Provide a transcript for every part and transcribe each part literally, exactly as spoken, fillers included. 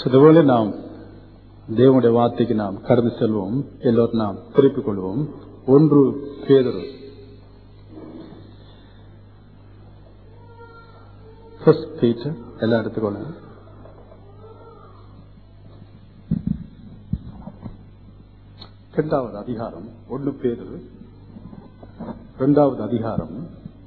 இதுபோல நாம் தேவனுடைய வார்த்தைக்கு நாம் கடந்து செல்வோம். எல்லோரும் நாம் திருப்பிக் கொள்வோம். ஒன்று பேதுரு எல்லாம் எடுத்துக்கொள்ள இரண்டாவது அதிகாரம். ஒன்று பேதுரு இரண்டாவது அதிகாரம்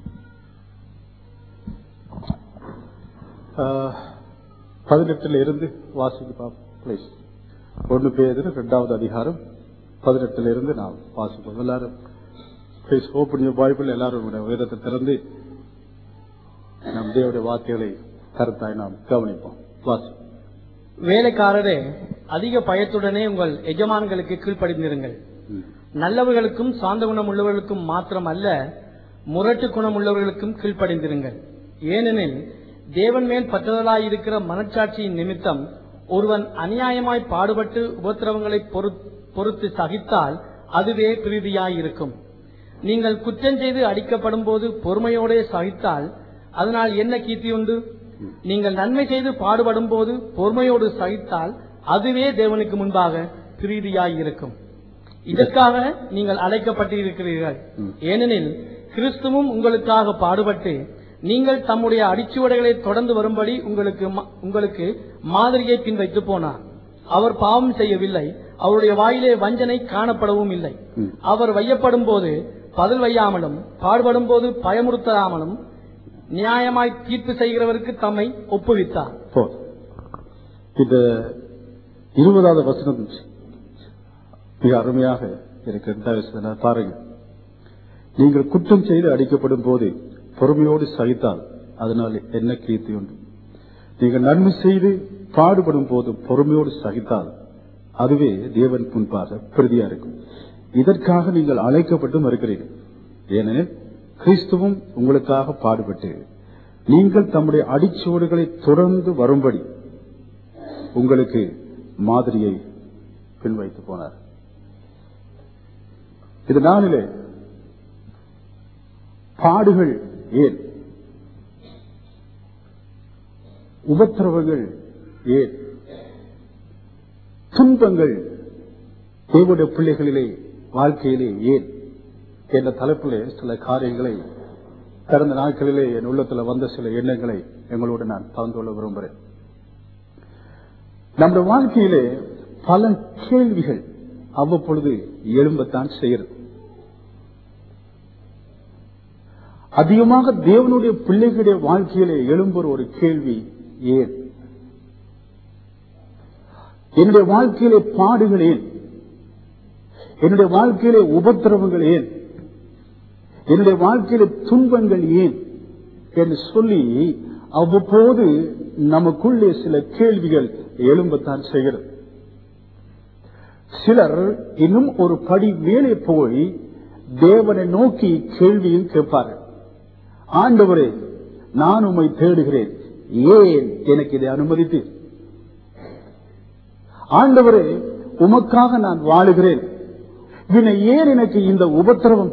பதினெட்டுல இருந்து வாசிக்க பிளீஸ். ஒன்று பேதுரு இரண்டாவது அதிகாரம் பதினெட்டுல இருந்து நாம் வாசிப்போம். எல்லாரும் பிளீஸ் ஓபன் யுவர் பைபிள். எல்லாரும் வேதத்தை திறந்து நம் தேவனுடைய வார்த்தைகளை கருத்தாய் நாம் கவனிப்போம். வாசி. வேலைக்காரரே, அதிக பயத்துடனே உங்கள் எஜமான்களுக்கு கீழ்ப்படிந்திருங்கள். நல்லவர்களுக்கும் சாந்த குணம் உள்ளவர்களுக்கும் மாத்திரம் அல்ல, முரட்டு குணம் உள்ளவர்களுக்கும் கீழ்ப்படிந்திருங்கள். ஏனெனில் தேவன் மேல் பற்றுதலாயிருக்கிற மனச்சாட்சியின் நிமித்தம் ஒருவன் அநியாயமாய் பாடுபட்டு உபத்திரவங்களை பொறுத்து சகித்தால் அதுவே பிரீதியாயிருக்கும். நீங்கள் குற்றம் செய்து அடிக்கப்படும் போது பொறுமையோட சகித்தால் அதனால் என்ன கீர்த்தி உண்டு? நீங்கள் நன்மை செய்து பாடுபடும் போது பொறுமையோடு சகித்தால் அதுவே தேவனுக்கு முன்பாக பிரீதியாயிருக்கும். இதற்காக நீங்கள் அழைக்கப்பட்டிருக்கிறீர்கள். ஏனெனில் கிறிஸ்துவும் உங்களுக்காக பாடுபட்டு நீங்கள் தம்முடைய அடிச்சுவடைகளை தொடர்ந்து வரும்படி உங்களுக்கு உங்களுக்கு மாதிரியை பின் வைத்து போனார். அவர் பாவம் செய்யவில்லை, அவருடைய வாயிலே வஞ்சனை காணப்படவும் இல்லை. அவர் வையப்படும் போது பதில் வையாமலும் பாடுபடும் போது பயமுறுத்தாமலும் நியாயமாய் தீர்ப்பு செய்கிறவருக்கு தம்மை ஒப்புவித்தார். இந்த இருபதாவது வசனம் மிக அருமையாக இருக்கிற பாருங்க. நீங்கள் குற்றம் செய்து அடிக்கப்படும் போது பொறுமையோடு சகித்தால் அதனால் என்ன கீர்த்தி உண்டு? நீங்கள் நன்மை செய்து பாடுபடும் போது பொறுமையோடு சகித்தால் அதுவே தேவன் முன்பாக பிரதியா இருக்கும். இதற்காக நீங்கள் அழைக்கப்பட்டும் இருக்கிறீர்கள். ஏனெனில் கிறிஸ்துவும் உங்களுக்காக பாடுபட்டு நீங்கள் தம்முடைய அடிச்சுவடுகளை தொடர்ந்து வரும்படி உங்களுக்கு மாதிரியை பின் வைத்து போனார். இது நாளிலே பாடுகள் ஏன், உபத்திரவங்கள் ஏன், துன்பங்கள் தேவனுடைய பிள்ளைகளிலே வாழ்க்கையிலே ஏன் என்ற தலைப்பிலே சில காரியங்களை கடந்த நாட்களிலே என் உள்ளத்தில் வந்த சில எண்ணங்களை எங்களோடு நான் பகிர்ந்து கொள்ள விரும்புகிறேன். நம்முடைய வாழ்க்கையிலே பல கேள்விகள் அவ்வப்பொழுது எழும்பத்தான் செய்கிறது. அதிகமாக தேவனுடைய பிள்ளைகளுடைய வாழ்க்கையிலே எழும்புற ஒரு கேள்வி ஏன்? என்னுடைய வாழ்க்கையிலே பாடுகள் ஏன்? என்னுடைய வாழ்க்கையிலே உபத்திரவங்கள் ஏன்? என்னுடைய வாழ்க்கையில துன்பங்கள் ஏன் என்று சொல்லி அவ்வப்போது நமக்குள்ளே சில கேள்விகள் எழும்பத்தான் செய்கிறது. சிலர் இன்னும் ஒரு படி மேலே போய் தேவனை நோக்கி கேள்வியும் கேட்பார்கள். ஆண்டவரே, நான் உம்மை தேடுகிறேன், ஏன் எனக்கு இதை அனுமதித்து? ஆண்டவரே, உமக்காக நான் வாழுகிறேன், பின்ன ஏன் எனக்கு இந்த உபத்திரவம்?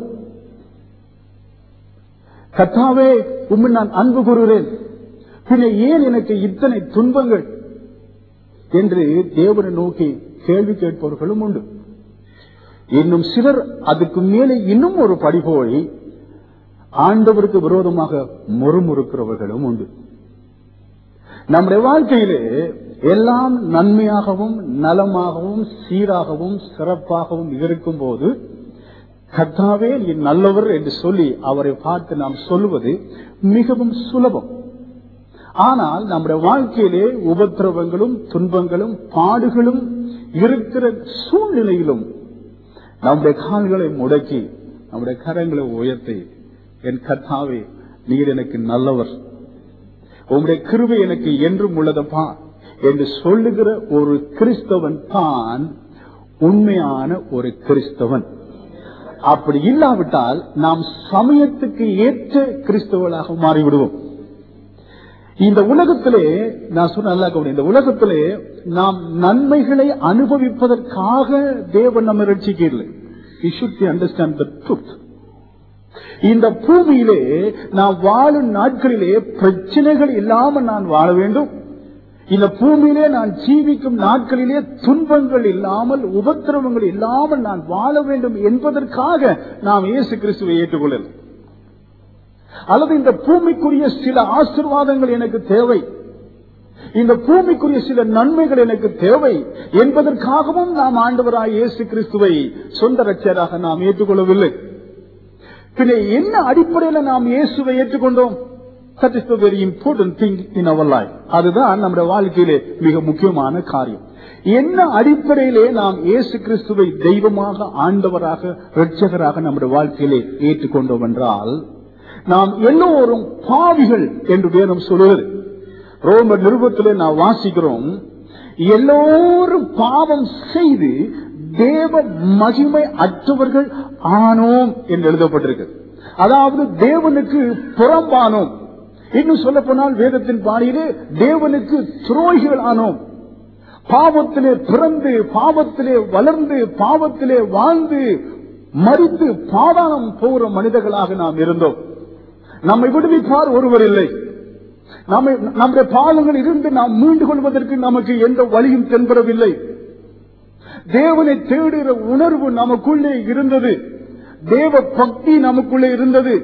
கர்த்தாவே, உம்மை நான் அன்பு கூறுகிறேன், பின்ன ஏன் எனக்கு இத்தனை துன்பங்கள் என்று தேவனை நோக்கி கேள்வி கேட்பவர்களும் உண்டு. இன்னும் சிலர் அதுக்கு மேலே இன்னும் ஒரு படி போய் ஆண்டவருக்கு விரோதமாக முறுமுறுக்கிறவர்களும் உண்டு. நம்முடைய வாழ்க்கையிலே எல்லாம் நன்மையாகவும் நலமாகவும் சீராகவும் சிறப்பாகவும் இருக்கும் போது கர்த்தாவே நீ நல்லவர் என்று சொல்லி அவரை பார்த்து நாம் சொல்லுவது மிகவும் சுலபம். ஆனால் நம்முடைய வாழ்க்கையிலே உபத்திரவங்களும் துன்பங்களும் பாடுகளும் இருக்கிற சூழ்நிலையிலும் நம்முடைய கால்களை முடக்கி நம்முடைய கரங்களை உயர்த்தி, என் கர்த்தாவே நீர் எனக்கு நல்லவர், உங்களுடைய கிருபை எனக்கு என்றும் உள்ளதப்பா என்று சொல்லுகிற ஒரு கிறிஸ்தவன் தான் உண்மையான ஒரு கிறிஸ்தவன். அப்படி இல்லாவிட்டால் நாம் சமயத்துக்கு ஏற்ற கிறிஸ்தவர்களாக மாறிவிடுவோம். இந்த உலகத்திலே நான் சொன்ன இந்த உலகத்திலே நாம் நன்மைகளை அனுபவிப்பதற்காக தேவன் நம்ம ரட்சிக்கவில்லை. We should understand the truth. இந்த பூமியிலே நாம் வாழும் நாட்களிலே பிரச்சனைகள் இல்லாமல் நான் வாழ வேண்டும், இந்த பூமியிலே நான் ஜீவிக்கும் நாட்களிலே துன்பங்கள் இல்லாமல் உபத்திரவங்கள் இல்லாமல் நான் வாழ வேண்டும் என்பதற்காக நாம் இயேசு கிறிஸ்துவை ஏற்றுக்கொள்ளலாம். அல்லது இந்த பூமிக்குரிய சில ஆசீர்வாதங்கள் எனக்கு தேவை, இந்த பூமிக்குரிய சில நன்மைகள் எனக்கு தேவை என்பதற்காகவும் நாம் ஆண்டவராய் இயேசு கிறிஸ்துவை சொந்த ரட்சகராக நாம் ஏற்றுக்கொள்ளவில்லை. பின்ன என்ன அடிப்படையில் நாம் இயேசுவை ஏற்றுக்கொண்டோம்? That is the very important thing in our life. அதுதான் நம்முடைய வாழ்க்கையிலே மிக முக்கியமான காரியம். என்ன அடிப்படையிலே நாம் இயேசு கிறிஸ்துவை தெய்வமாக ஆண்டவராக இரட்சகராக நம்முடைய வாழ்க்கையிலே ஏற்றுக்கொண்டோம் என்றால், நாம் எல்லோரும் பாவிகள் என்று வேதம் சொல்லுகிறது. ரோமர் நிருபத்திலே நாம் வாசிக்கிறோம், எல்லோரும் பாவம் செய்து தேவ மகிமை அற்றவர்கள் ஆனோம் என்று எழுதப்பட்டிருக்கு. அதாவது தேவனுக்கு புறம்பானோம். இன்னும் சொல்ல போனால் வேதத்தின் பாணியிலே தேவனுக்கு துரோகிகள் ஆனோம். பாவத்திலே பிறந்து பாவத்திலே வளர்ந்து பாவத்திலே வாழ்ந்து மரித்து பாதாளம் போகிற மனிதர்களாக நாம் இருந்தோம். நம்மை விடுவிப்பார் ஒருவர் இல்லை. நம்மை நம்முடைய பாவங்கள் இருந்து நாம் மீண்டு கொள்வதற்கு நமக்கு எந்த வழியும் தென்படவில்லை. தேவனை தேடுகிற உணர்வு நமக்குள்ளே இருந்தது, தேவ பக்தி நமக்குள்ளே இருந்தது.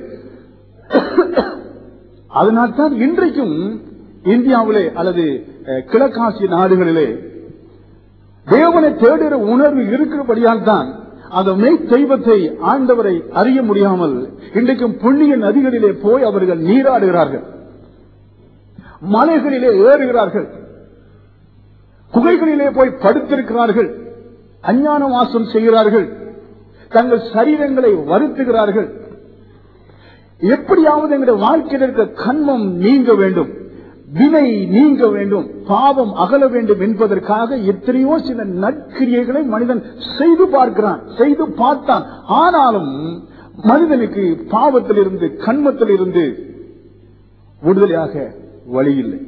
அதனால்தான் இன்றைக்கும் இந்தியாவிலே அல்லது கிழக்காசிய நாடுகளிலே தேவனை தேடுகிற உணர்வு இருக்கிறபடியால் தான் அந்த மெய் தெய்வத்தை ஆண்டவரை அறிய முடியாமல் இன்றைக்கும் புண்ணிய நதிகளிலே போய் அவர்கள் நீராடுகிறார்கள், மலைகளிலே ஏறுகிறார்கள், குகைகளிலே போய் படுத்திருக்கிறார்கள், அஞ்ஞான வாசம் செய்கிறார்கள், தங்கள் சரீரங்களை வருத்துகிறார்கள். எப்படியாவது எங்களுடைய வாழ்க்கையில் இருக்க கண்மம் நீங்க வேண்டும், வினை நீங்க வேண்டும், பாவம் அகல வேண்டும் என்பதற்காக எத்தனையோ சில நற்கிரியைகளை மனிதன் செய்து பார்க்கிறான், செய்து பார்த்தான். ஆனாலும் மனிதனுக்கு பாவத்திலிருந்து கண்மத்திலிருந்து விடுதலையாக வழி இல்லை.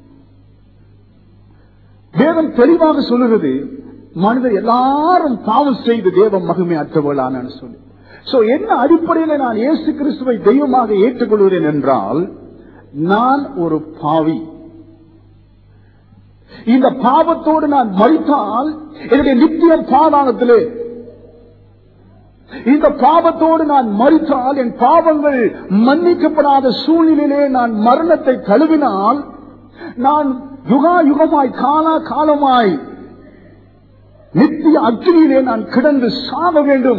வேதம் தெளிவாக சொல்லுகிறது, மனிதர் எல்லாரும் பாவம் செய்து தேவ மகிமை அற்றவர்களான சொல்லி. சோ என்ன அடிப்படையில் நான் இயேசு கிறிஸ்துவை தெய்வமாக ஏற்றுக்கொள்கிறேன் என்றால், நான் ஒரு பாவி. இந்த பாவத்தோடு நான் மரித்தால் என்னுடைய நித்தியம் பாதாளத்திலே, இந்த பாவத்தோடு நான் மரித்தால் என் பாவங்கள் மன்னிக்கப்படாத சூழ்நிலையிலே நான் மரணத்தை தழுவினால் நான் யுகா யுகமாய் காலா காலமாய் நித்திய அக்னியிலே நான் கிடந்து சாக வேண்டும்.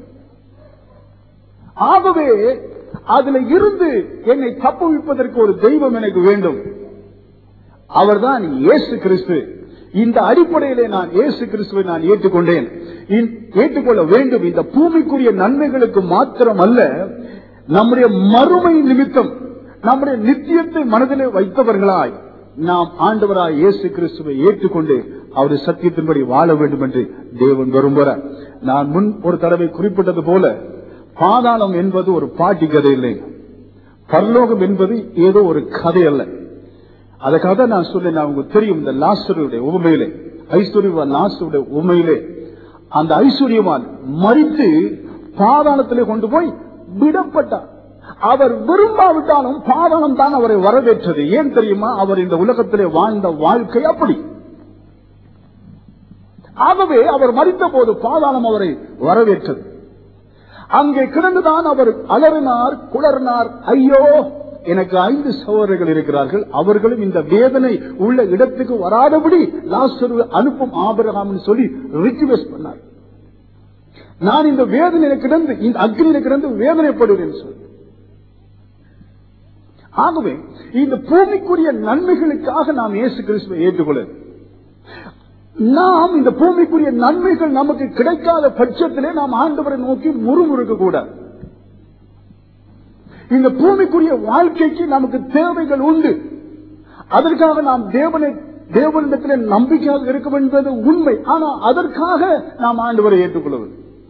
ஆகவே அதில் இருந்து என்னை தப்புவிப்பதற்கு ஒரு தெய்வம் எனக்கு வேண்டும். அவர்தான் இயேசு கிறிஸ்து. இந்த அடிப்படையிலே நான் இயேசு கிறிஸ்துவை நான் ஏற்றுக்கொண்டேன், ஏற்றுக்கொள்ள வேண்டும். இந்த பூமிக்குரிய நன்மைகளுக்கு மாத்திரம் அல்ல, நம்முடைய மறுமை நிமித்தம் நம்முடைய நித்தியத்தை மனதிலே வைத்தவர்களாய் நாம் ஆண்டவராய் இயேசு கிறிஸ்துவை ஏற்றுக்கொண்டு அவருடைய சத்தியத்தின்படி வாழ வேண்டும் என்று தேவன் விரும்புகிறார். நான் முன் ஒரு தடவை குறிப்பிட்டது போல, பாதாளம் என்பது ஒரு பாட்டி கதை இல்லை, பரலோகம் என்பது ஏதோ ஒரு கதை அல்ல. அதுக்காக நான் சொல்லேன், உங்களுக்கு தெரியும், இந்த லாசருடைய உண்மையிலே, ஐஸ்வர்யவான் லாசருடைய உண்மையிலே, அந்த ஐஸ்வர்யவான் மரித்து பாதாளத்திலே கொண்டு போய் விடப்பட்டார். அவர் விரும்பாவிட்டாலும் பாதாளம் தான் அவரை வரவேற்றது. ஏன் தெரியுமா? அவர் இந்த உலகத்திலே வாழ்ந்த வாழ்க்கை அப்படி. ஆகவே அவர் மரித்த போது பாதாளம் அவரை வரவேற்றது. அங்கே கிடந்துதான் அவர் அலறினார், குளறினார், ஐயோ எனக்கு ஐந்து சகோதரர்கள் இருக்கிறார்கள், அவர்களும் இந்த வேதனை உள்ள இடத்துக்கு வராதபடி லாசரு அனுப்பும் ஆபிரகாம் சொல்லி ரிக்வெஸ்ட் பண்ணார். நான் இந்த வேதனையில கிடந்து, இந்த அக்னியில கிடந்து வேதனைப்படுகிறேன் சொல்லி. ஆகவே இந்த பூமிக்குரிய நன்மைகளுக்காக நாம் இயேசு கிறிஸ்துவை ஏற்றுக்கொள்ள, நாம் இந்த பூமிக்குரிய நன்மைகள் நமக்கு கிடைக்காத பட்சத்திலே நாம் ஆண்டவரை நோக்கி முறுமுறுக்க கூடாது. இந்த பூமிக்குரிய வாழ்க்கைக்கு நமக்கு தேவைகள் உண்டு. அதற்காக நாம் தேவனை தேவனிடத்திலே நம்பிக்கையாக இருக்க என்பது உண்மை. ஆனால் அதற்காக நாம் ஆண்டவரை ஏற்றுக்கொள்வது,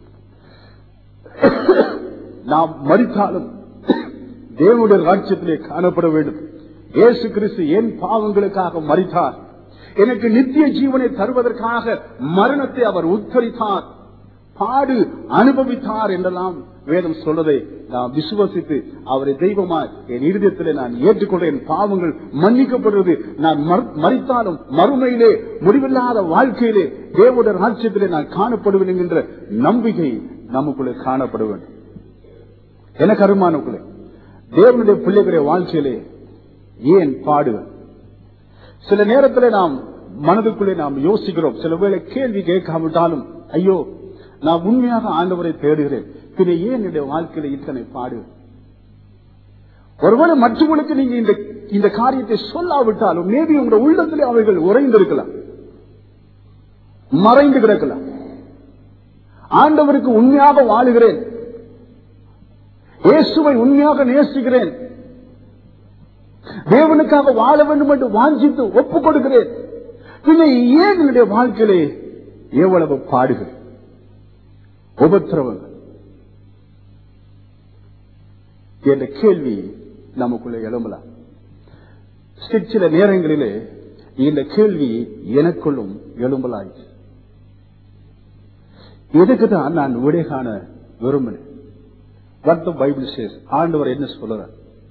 நாம் மரித்தாலும் தேவனுடைய ராஜ்யத்திலே காணப்பட வேண்டும். இயேசு கிறிஸ்து என் பாவங்களுக்காக மரித்தார், எனக்கு நித்திய ஜீவனை தருவதற்காக மரணத்தை அவர் உத்தரித்தார். பாடு அனுபவித்தார் என்றெல்லாம் வேதம் சொல்றதை நான் விசுவசித்து அவரை தெய்வமாய் என் இருதயத்திலே நான் ஏற்றுக்கொண்ட என் பாவங்கள் மன்னிக்கப்படுவது, நான் மரித்தாலும் மறுமையிலே முடிவில்லாத வாழ்க்கையிலே தேவனுடைய ராஜ்யத்திலே நான் காணப்படுவேன் என்கின்ற நம்பிக்கை நமக்குள்ளே காணப்பட வேண்டும். எனக்கு அருமானக்குள்ளே தேவனுடைய பிள்ளைகளுடைய வாழ்க்கையிலே ஏன் பாடுவேன்? சில நேரத்திலே நாம் மனதுக்குள்ளே நாம் யோசிக்கிறோம், சில வேளை கேள்வி கேட்காவிட்டாலும் ஐயோ நான் உண்மையாக ஆண்டவரை தேடுகிறேன், பின்ன ஏன் என்னுடைய வாழ்க்கையில இத்தனை பாடு? ஒருவேளை மற்றவர்களுக்கு நீங்க இந்த இந்த காரியத்தை சொல்லாவிட்டாலும் மேபி உங்களுடைய உள்ளத்திலே அவைகள் உறைந்திருக்கலாம், மறைந்து கிடக்கலாம். ஆண்டவருக்கு உண்மையாக வாழுகிறேன், இயேசுவை உண்மையாக நேசிக்கிறேன், தேவனுக்காக வாழ வேண்டும் என்று வாஞ்சித்து ஒப்புக் கொடுக்கிறேன், பின்ன ஏன் என்னுடைய வாழ்க்கையிலே எவ்வளவு பாடுகள், உபத்திரவங்கள் என்ற கேள்வி நமக்குள்ள எழும்பலாம். சில நேரங்களிலே இந்த கேள்வி எனக்குள்ளும் எழும்பலாயிற்று. இதுக்குதான் நான் விடை காண விரும்பினேன். What the Bible says, ஆண்டவர் என்ன சொல்றார்?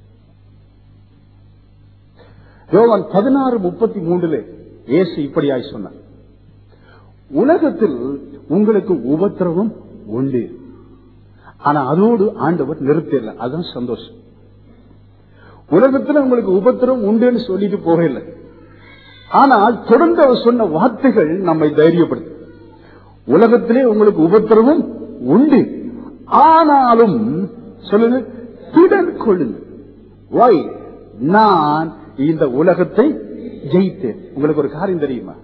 யோவான் பதினாறு முப்பத்தி மூன்றுல இயேசு இப்படியாய் சொன்னார், உலகத்தில் உங்களுக்கு உபத்திரவம் உண்டு, ஆனா அதோடு ஆண்டவர் நிறுத்தல. அதுதான் சந்தோஷம். உலகத்தில் உங்களுக்கு உபத்திரவம் உண்டுன்னு சொல்லிட்டு போகல, ஆனால் தொடர்ந்து அவர் சொன்ன வார்த்தைகள் நம்மை தைரியப்படுத்து. உலகத்திலே உங்களுக்கு உபத்திரவம் உண்டு, ஆனாலும் சொல்லுங்க, திடன் கொள்ளுங்க. Why? நான் இந்த உலகத்தை ஜெயித்தேன். உங்களுக்கு ஒரு காரியம் தெரியுமா?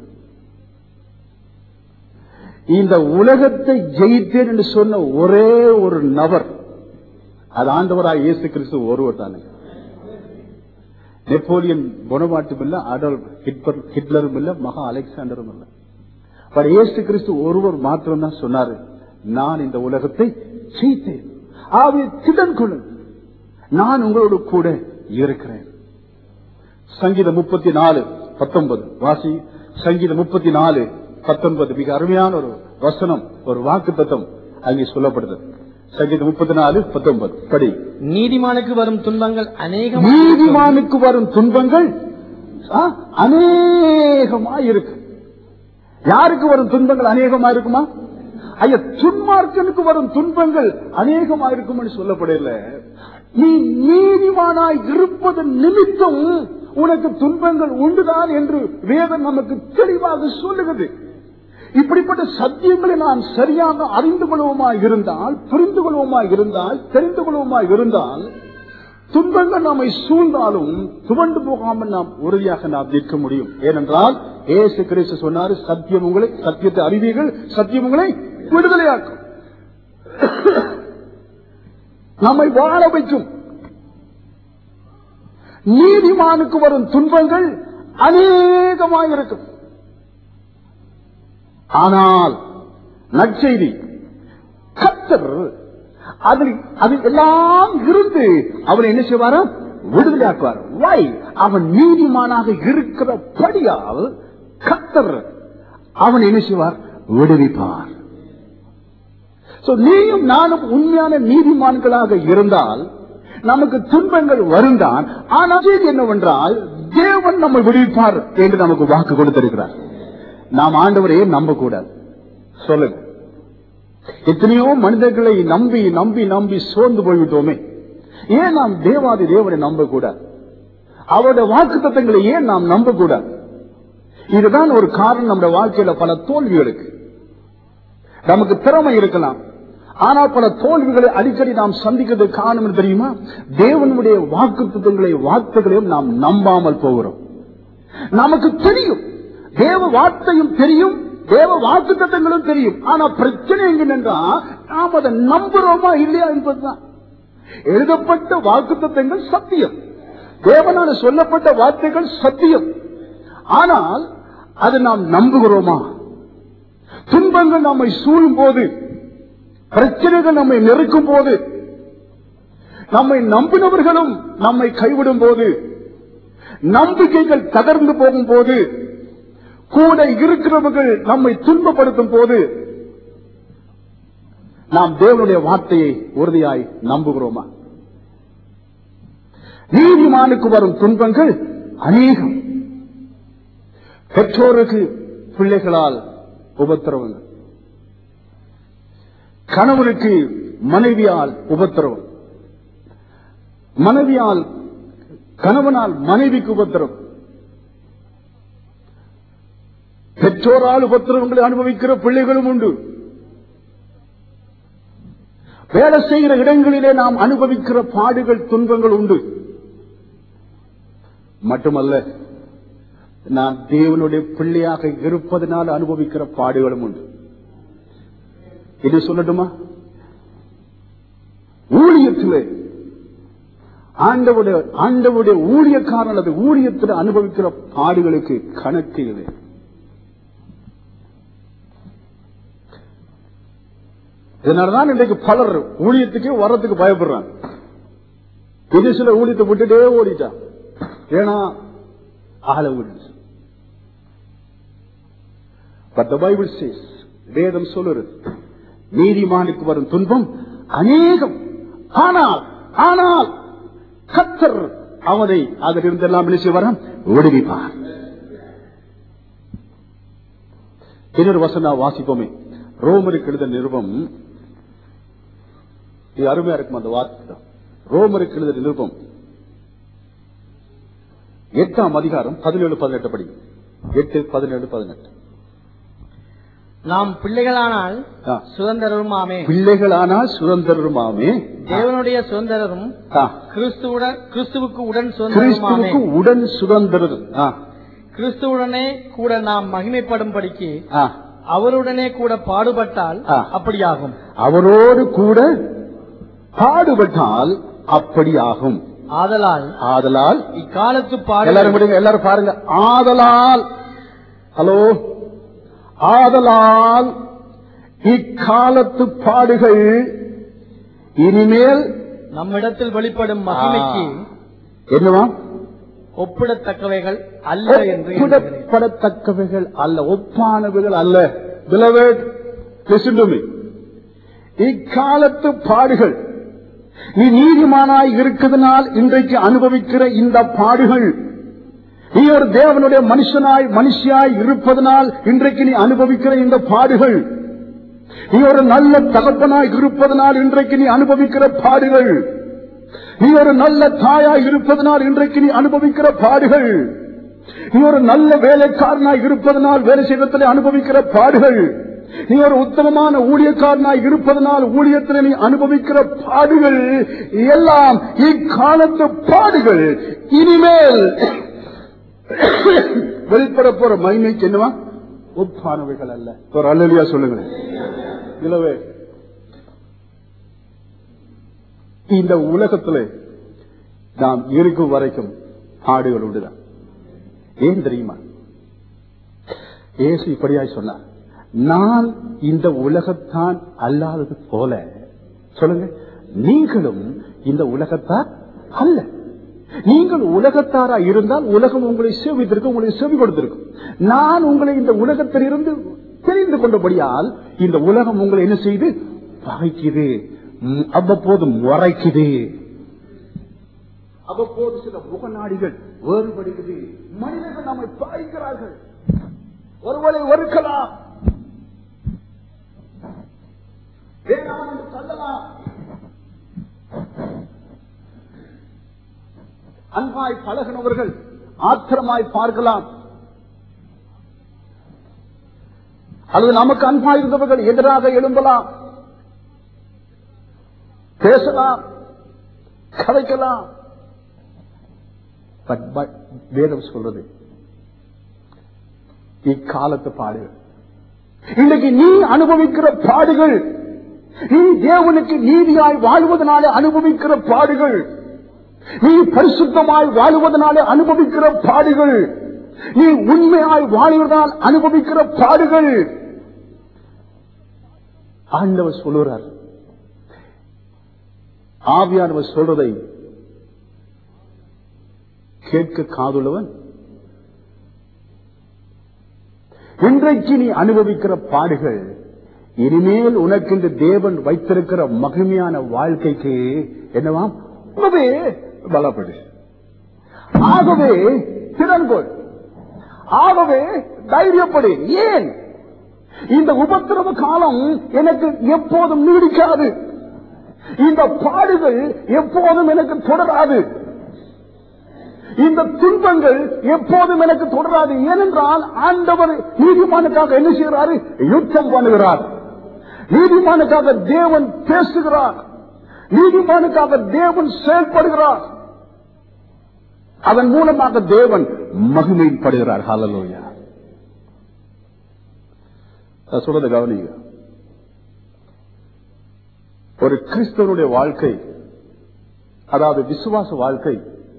இந்த உலகத்தை ஜெயித்தேன் என்று சொன்ன ஒரே ஒரு நபர், அது ஆண்டவராய் இயேசு கிறிஸ்து ஒருவர் தானே. நெப்போலியன் போனபார்ட்டும் இல்ல, அடால்ஃப் ஹிட்லரும் இல்ல, மகா அலெக்சாண்டரும் இல்ல. பட் இயேசு கிறிஸ்து ஒருவர் மாத்திரம் தான் சொன்னாரு, நான் இந்த உலகத்தை ஜெயித்தேன். ஆகவே திடன் கொள்ளுங்கள், நான் உங்களோடு கூட இருக்கிறேன். சங்கீதம் முப்பத்தி நாலு பத்தொன்பது வாசி. சங்கீதம் முப்பத்தி நாலு பத்தொன்பது மிக அருமையான ஒரு வசனம், ஒரு வாக்கு தத்துவம் அங்கே சொல்லப்படுது. சங்கீதம் முப்பத்தி நாலு பத்தொன்பது படி. நீதிமானுக்கு வரும் துன்பங்கள் அநேகம், நீதிமானுக்கு வரும் துன்பங்கள் அநேகமாய் இருக்கு. யாருக்கு வரும் துன்பங்கள் அநேகமா இருக்குமா? ஐயா, துன்மார்க்கனுக்கு வரும் துன்பங்கள் அநேகமா இருக்கும் சொல்லப்படல. நீ நீதிமானாய் இருப்பது நிமித்தம் உனக்கு துன்பங்கள் உண்டுதான் என்று வேதம் நமக்கு தெளிவாக சொல்லுகிறது. இப்படிப்பட்ட சத்தியங்களை நாம் சரியாக அறிந்து கொள்வோமா இருந்தால், புரிந்து கொள்வோமா இருந்தால், தெரிந்து கொள்வோமா இருந்தால், துன்பங்கள் நம்மை சூழ்ந்தாலும் துவண்டு போகாமல் நாம் உறுதியாக நாம் நிற்க முடியும். ஏனென்றால் இயேசு கிறிஸ்து சொன்னார், சத்தியம் உங்களை, சத்தியத்தை அறிவீர்கள், சத்தியம் உங்களை விடுதலையாக்கும், நம்மை வாழ வைக்கும். நீதிமானுக்கு வரும் துன்பங்கள் அநேகமாயிருக்கும், ஆனால் நற்செய்தி கர்த்தர் அதில் அது எல்லாம் இருந்து அவனை என்ன செய்வாரா? விடுதலையாக்குவார். வை? அவன் நீதிமானாக இருக்கிறபடியால் கர்த்தர் அவன் என்ன செய்வார்? விடுவிப்பார். நீயும் நானும் உண்மையான நீதிமான்களாக இருந்தால் நமக்கு துன்பங்கள் வருந்தான், ஆனால் என்னவென்றால் தேவன் நம்மை விடுவிப்பார் என்று நமக்கு வாக்கு கொடுத்திருக்கிறார். நாம் ஆண்டவரையே நம்ப கூடாது. சொல்லுங்க, எத்தனையோ மனிதர்களை நம்பி நம்பி நம்பி சோர்ந்து போய்விட்டோமே, ஏன் நாம் தேவாதி தேவனை நம்ப கூடாது? அவருடைய வாக்கு தத்தங்களை ஏன் நாம் நம்ப கூடாது? இதுதான் ஒரு காரணம். நம்முடைய வாழ்க்கையில பல தோல்விகளுக்கு நமக்கு திறமை இருக்கலாம், ஆனால் பல தோல்விகளை அடிக்கடி நாம் சந்திக்கிறது காரணம் தெரியுமா? தேவனுடைய வாக்கு தத்தங்களை வார்த்தைகளையும் நாம் நம்பாமல் போகிறோம். நமக்கு தெரியும், தேவ வார்த்தையும் தெரியும், தேவ வாக்கு தத்தங்களும் தெரியும், ஆனா பிரச்சனை எங்கன்னா நாம் அதை நம்புறோமா இல்லையா என்பதுதான். எழுதப்பட்ட வாக்கு தத்தங்கள் சத்தியம், தேவனால சொல்லப்பட்ட வார்த்தைகள் சத்தியம், ஆனால் அதை நாம் நம்புகிறோமா? துன்பங்கள் நம்மை சூழும் போது, பிரச்சனைகள் நம்மை நெருக்கும் போது, நம்மை நம்பினவர்களும் நம்மை கைவிடும் போது, நம்பிக்கைகள் தகர்ந்து போகும் போது, கூட இருக்கிறவர்கள் நம்மை துன்பப்படுத்தும் போது, நாம் தேவனுடைய வார்த்தையை உறுதியாய் நம்புகிறோமா? நீதிமானுக்கு வரும் துன்பங்கள் அநேகம். பெற்றோருக்கு பிள்ளைகளால் உபத்திரவங்கள், கணவனுக்கு மனைவியால் உபத்திரவம், மனைவியால் கணவனால் மனைவிக்கு உபத்திரவம், பெற்றோரால் உபத்திரவங்களை அனுபவிக்கிற பிள்ளைகளும் உண்டு. வேலை செய்கிற இடங்களிலே நாம் அனுபவிக்கிற பாடுகள் துன்பங்கள் உண்டு. மட்டுமல்ல, நான் தேவனுடைய பிள்ளையாக இருப்பதனால் அனுபவிக்கிற பாடுகளும் உண்டு. இது சொல்லட்டுமா? ஊழியத்திலே ஆண்டவுடைய ஆண்டவுடைய ஊழியக்காரன் அல்லது ஊழியத்தில் அனுபவிக்கிற பாடுகளுக்கு கணக்கு இல்லை. இதனால்தான் இன்றைக்கு பலர் ஊழியத்துக்கே வர்றதுக்கு பயப்படுறாங்க. இது சில ஊழியத்தை விட்டுட்டே ஓடிட்டான். ஏன்னா ஆள விடுச்சு. But the Bible says, வேதம் சொல்லுறது, நீதிமானுக்கு வரும் துன்பம் அநேகம். ஆனால் ஆனால் கர்த்தர் அவனை அதிலிருந்தெல்லாம் நினைச்சு வர விடுவிப்பார். இன்னொரு வசனம் வாசிப்போமே. ரோமருக்கு எழுத நிருபம், இது அருமையா இருக்கும் அந்த வார்த்தை. ரோமருக்கு எழுத நிருபம் எட்டாம் அதிகாரம் பதினேழு பதினெட்டு படி. எட்டு பதினேழு பதினெட்டு. நாம் பிள்ளைகளானால் சுதந்திரருமாமே, பிள்ளைகளானால் சுதந்திரருமாமே, தேவனுடைய சுதந்திரரும் கிறிஸ்துவுடன் கிறிஸ்துவுக்கு உடன் சுதந்திரருமாமே, உடன் சுதந்திரர். கிறிஸ்துவுடனே கூட நாம் மகிமைப்படும்படிக்கு அவருடனே கூட பாடுபட்டால் அப்படியாகும். அவரோடு கூட பாடுபட்டால் அப்படியாகும். ஆதலால் ஆதலால் இக்காலத்து பாடு, எல்லாரும் விடுங்க, எல்லாரும் பாருங்க. ஆதலால், ஹலோ, ஆதலால் இக்காலத்து பாடுகள் இனிமேல் நம்மிடத்தில் வெளிப்படும் மகிமைக்கு என்னவா ஒப்பிடத்தக்கவைகள் அல்ல என்று. ஒப்பிடத்தக்கவைகள் அல்ல, ஒப்பானவைகள் அல்ல. Beloved, listen to me. இக்காலத்து பாடுகள், நீ நீதிமானாய் இருக்கிறதுனால் இன்றைக்கு அனுபவிக்கிற இந்த பாடுகள், நீ ஒரு தேவனுடைய மனுஷனாய் மனுஷியாய் இருப்பதனால் இன்றைக்கு நீ அனுபவிக்கிற இந்த பாடுகள், நீ ஒரு நல்ல தகப்பனாய் இருப்பதனால் இன்றைக்கு நீ அனுபவிக்கிற பாடுகள், நீ ஒரு நல்ல தாயாய் இருப்பதனால் இன்றைக்கு நீ அனுபவிக்கிற பாடுகள், நீ ஒரு நல்ல வேலைக்காரனாய் இருப்பதனால் வேலை செய்வதிலே அனுபவிக்கிற பாடுகள், நீ ஒரு உத்தமமான ஊழியக்காரனாய் இருப்பதனால் ஊழியத்தில் நீ அனுபவிக்கிற பாடுகள் எல்லாம் இக்காலத்து பாடுகள் இனிமேல் வெளிப்பட போற மகிமைக்கு என்னவா ஒப்பானவைகள் அல்ல. ஒரு அல்லேலூயா சொல்லுங்க. இல்லவே இந்த உலகத்திலே நாம் இருக்கும் வரைக்கும் பாடுகள் உண்டுதான். ஏன் தெரியுமா? இயேசு இப்படியாய் சொன்னார், நான் இந்த உலகத்தான் அல்லாதது போல, சொல்லுங்க, நீங்களும் இந்த உலகத்தார் அல்ல. நீங்கள் உலகத்தாரா இருந்தால் உலகம் உங்களை சேவித்திருக்கும், உங்களை செவி கொடுத்திருக்கும். நான் உங்களை இந்த உலகத்தில் இருந்து தெரிந்து கொண்டபடியால் இந்த உலகம் உங்களை என்ன செய்து பகைக்குது, அவ்வப்போது முறைக்குது, அவ்வப்போது சில முகநாடிகள் வேறுபடுகிறது. மனிதர்கள் நம்மை பகைக்கிறார்கள், ஒருவரை ஒருக்கலாம், வேண்டாம் என்று சொல்லலாம், அன்பாய் பழகினவர்கள் ஆத்திரமாய் பார்க்கலாம், அல்லது நமக்கு அன்பாய் இருந்தவர்கள் எதிராக எழும்பலாம், பேசலாம், கதைக்கலாம். வேதம் சொல்றது இக்காலத்து பாடுகள், இன்னைக்கு நீ அனுபவிக்கிற பாடுகள், நீ தேவனுக்கு நீதியாய் வாழ்வதனாலே அனுபவிக்கிற பாடுகள், நீ பரிசுத்தமாய் வாழுவதனாலே அனுபவிக்கிற பாடுகள், நீ உண்மையாய் வாழ்வதால் அனுபவிக்கிற பாடுகள். ஆண்டவர் சொல்லுறார், ஆவியானவர் சொல்றதை கேட்க காதுள்ளவன். இன்றைக்கு நீ அனுபவிக்கிற பாடுகள் இனிமேல் உனக்கு இந்த தேவன் வைத்திருக்கிற மகிமையான வாழ்க்கைக்கு என்னவாம்? ஆகவே பலப்படு, ஆகவே திறன்கொள், ஆகவே தைரியப்படு. ஏன்? இந்த உபத்திரவ காலம் எனக்கு எப்போதும் நீடிக்காது, இந்த பாடுகள் எப்போதும் எனக்கு தொடராது, இந்த துன்பங்கள் எப்போதும் எனக்கு தொடராது. ஏனென்றால் ஆண்டவர் நீதிமானுக்காக என்ன செய்கிறாரு? யுத்தம் பண்ணுகிறார். நீதிமானுக்காக தேவன் பேசுகிறார், நீதிமானுக்காக தேவன் செயல்படுகிறார். அதன் மூலமாக தேவன் மகிமைப்படுகிறார். ஹல்லேலூயா. சொல்றது கவனிங்க. ஒரு கிறிஸ்தவனுடைய வாழ்க்கை, அதாவது விசுவாச வாழ்க்கை,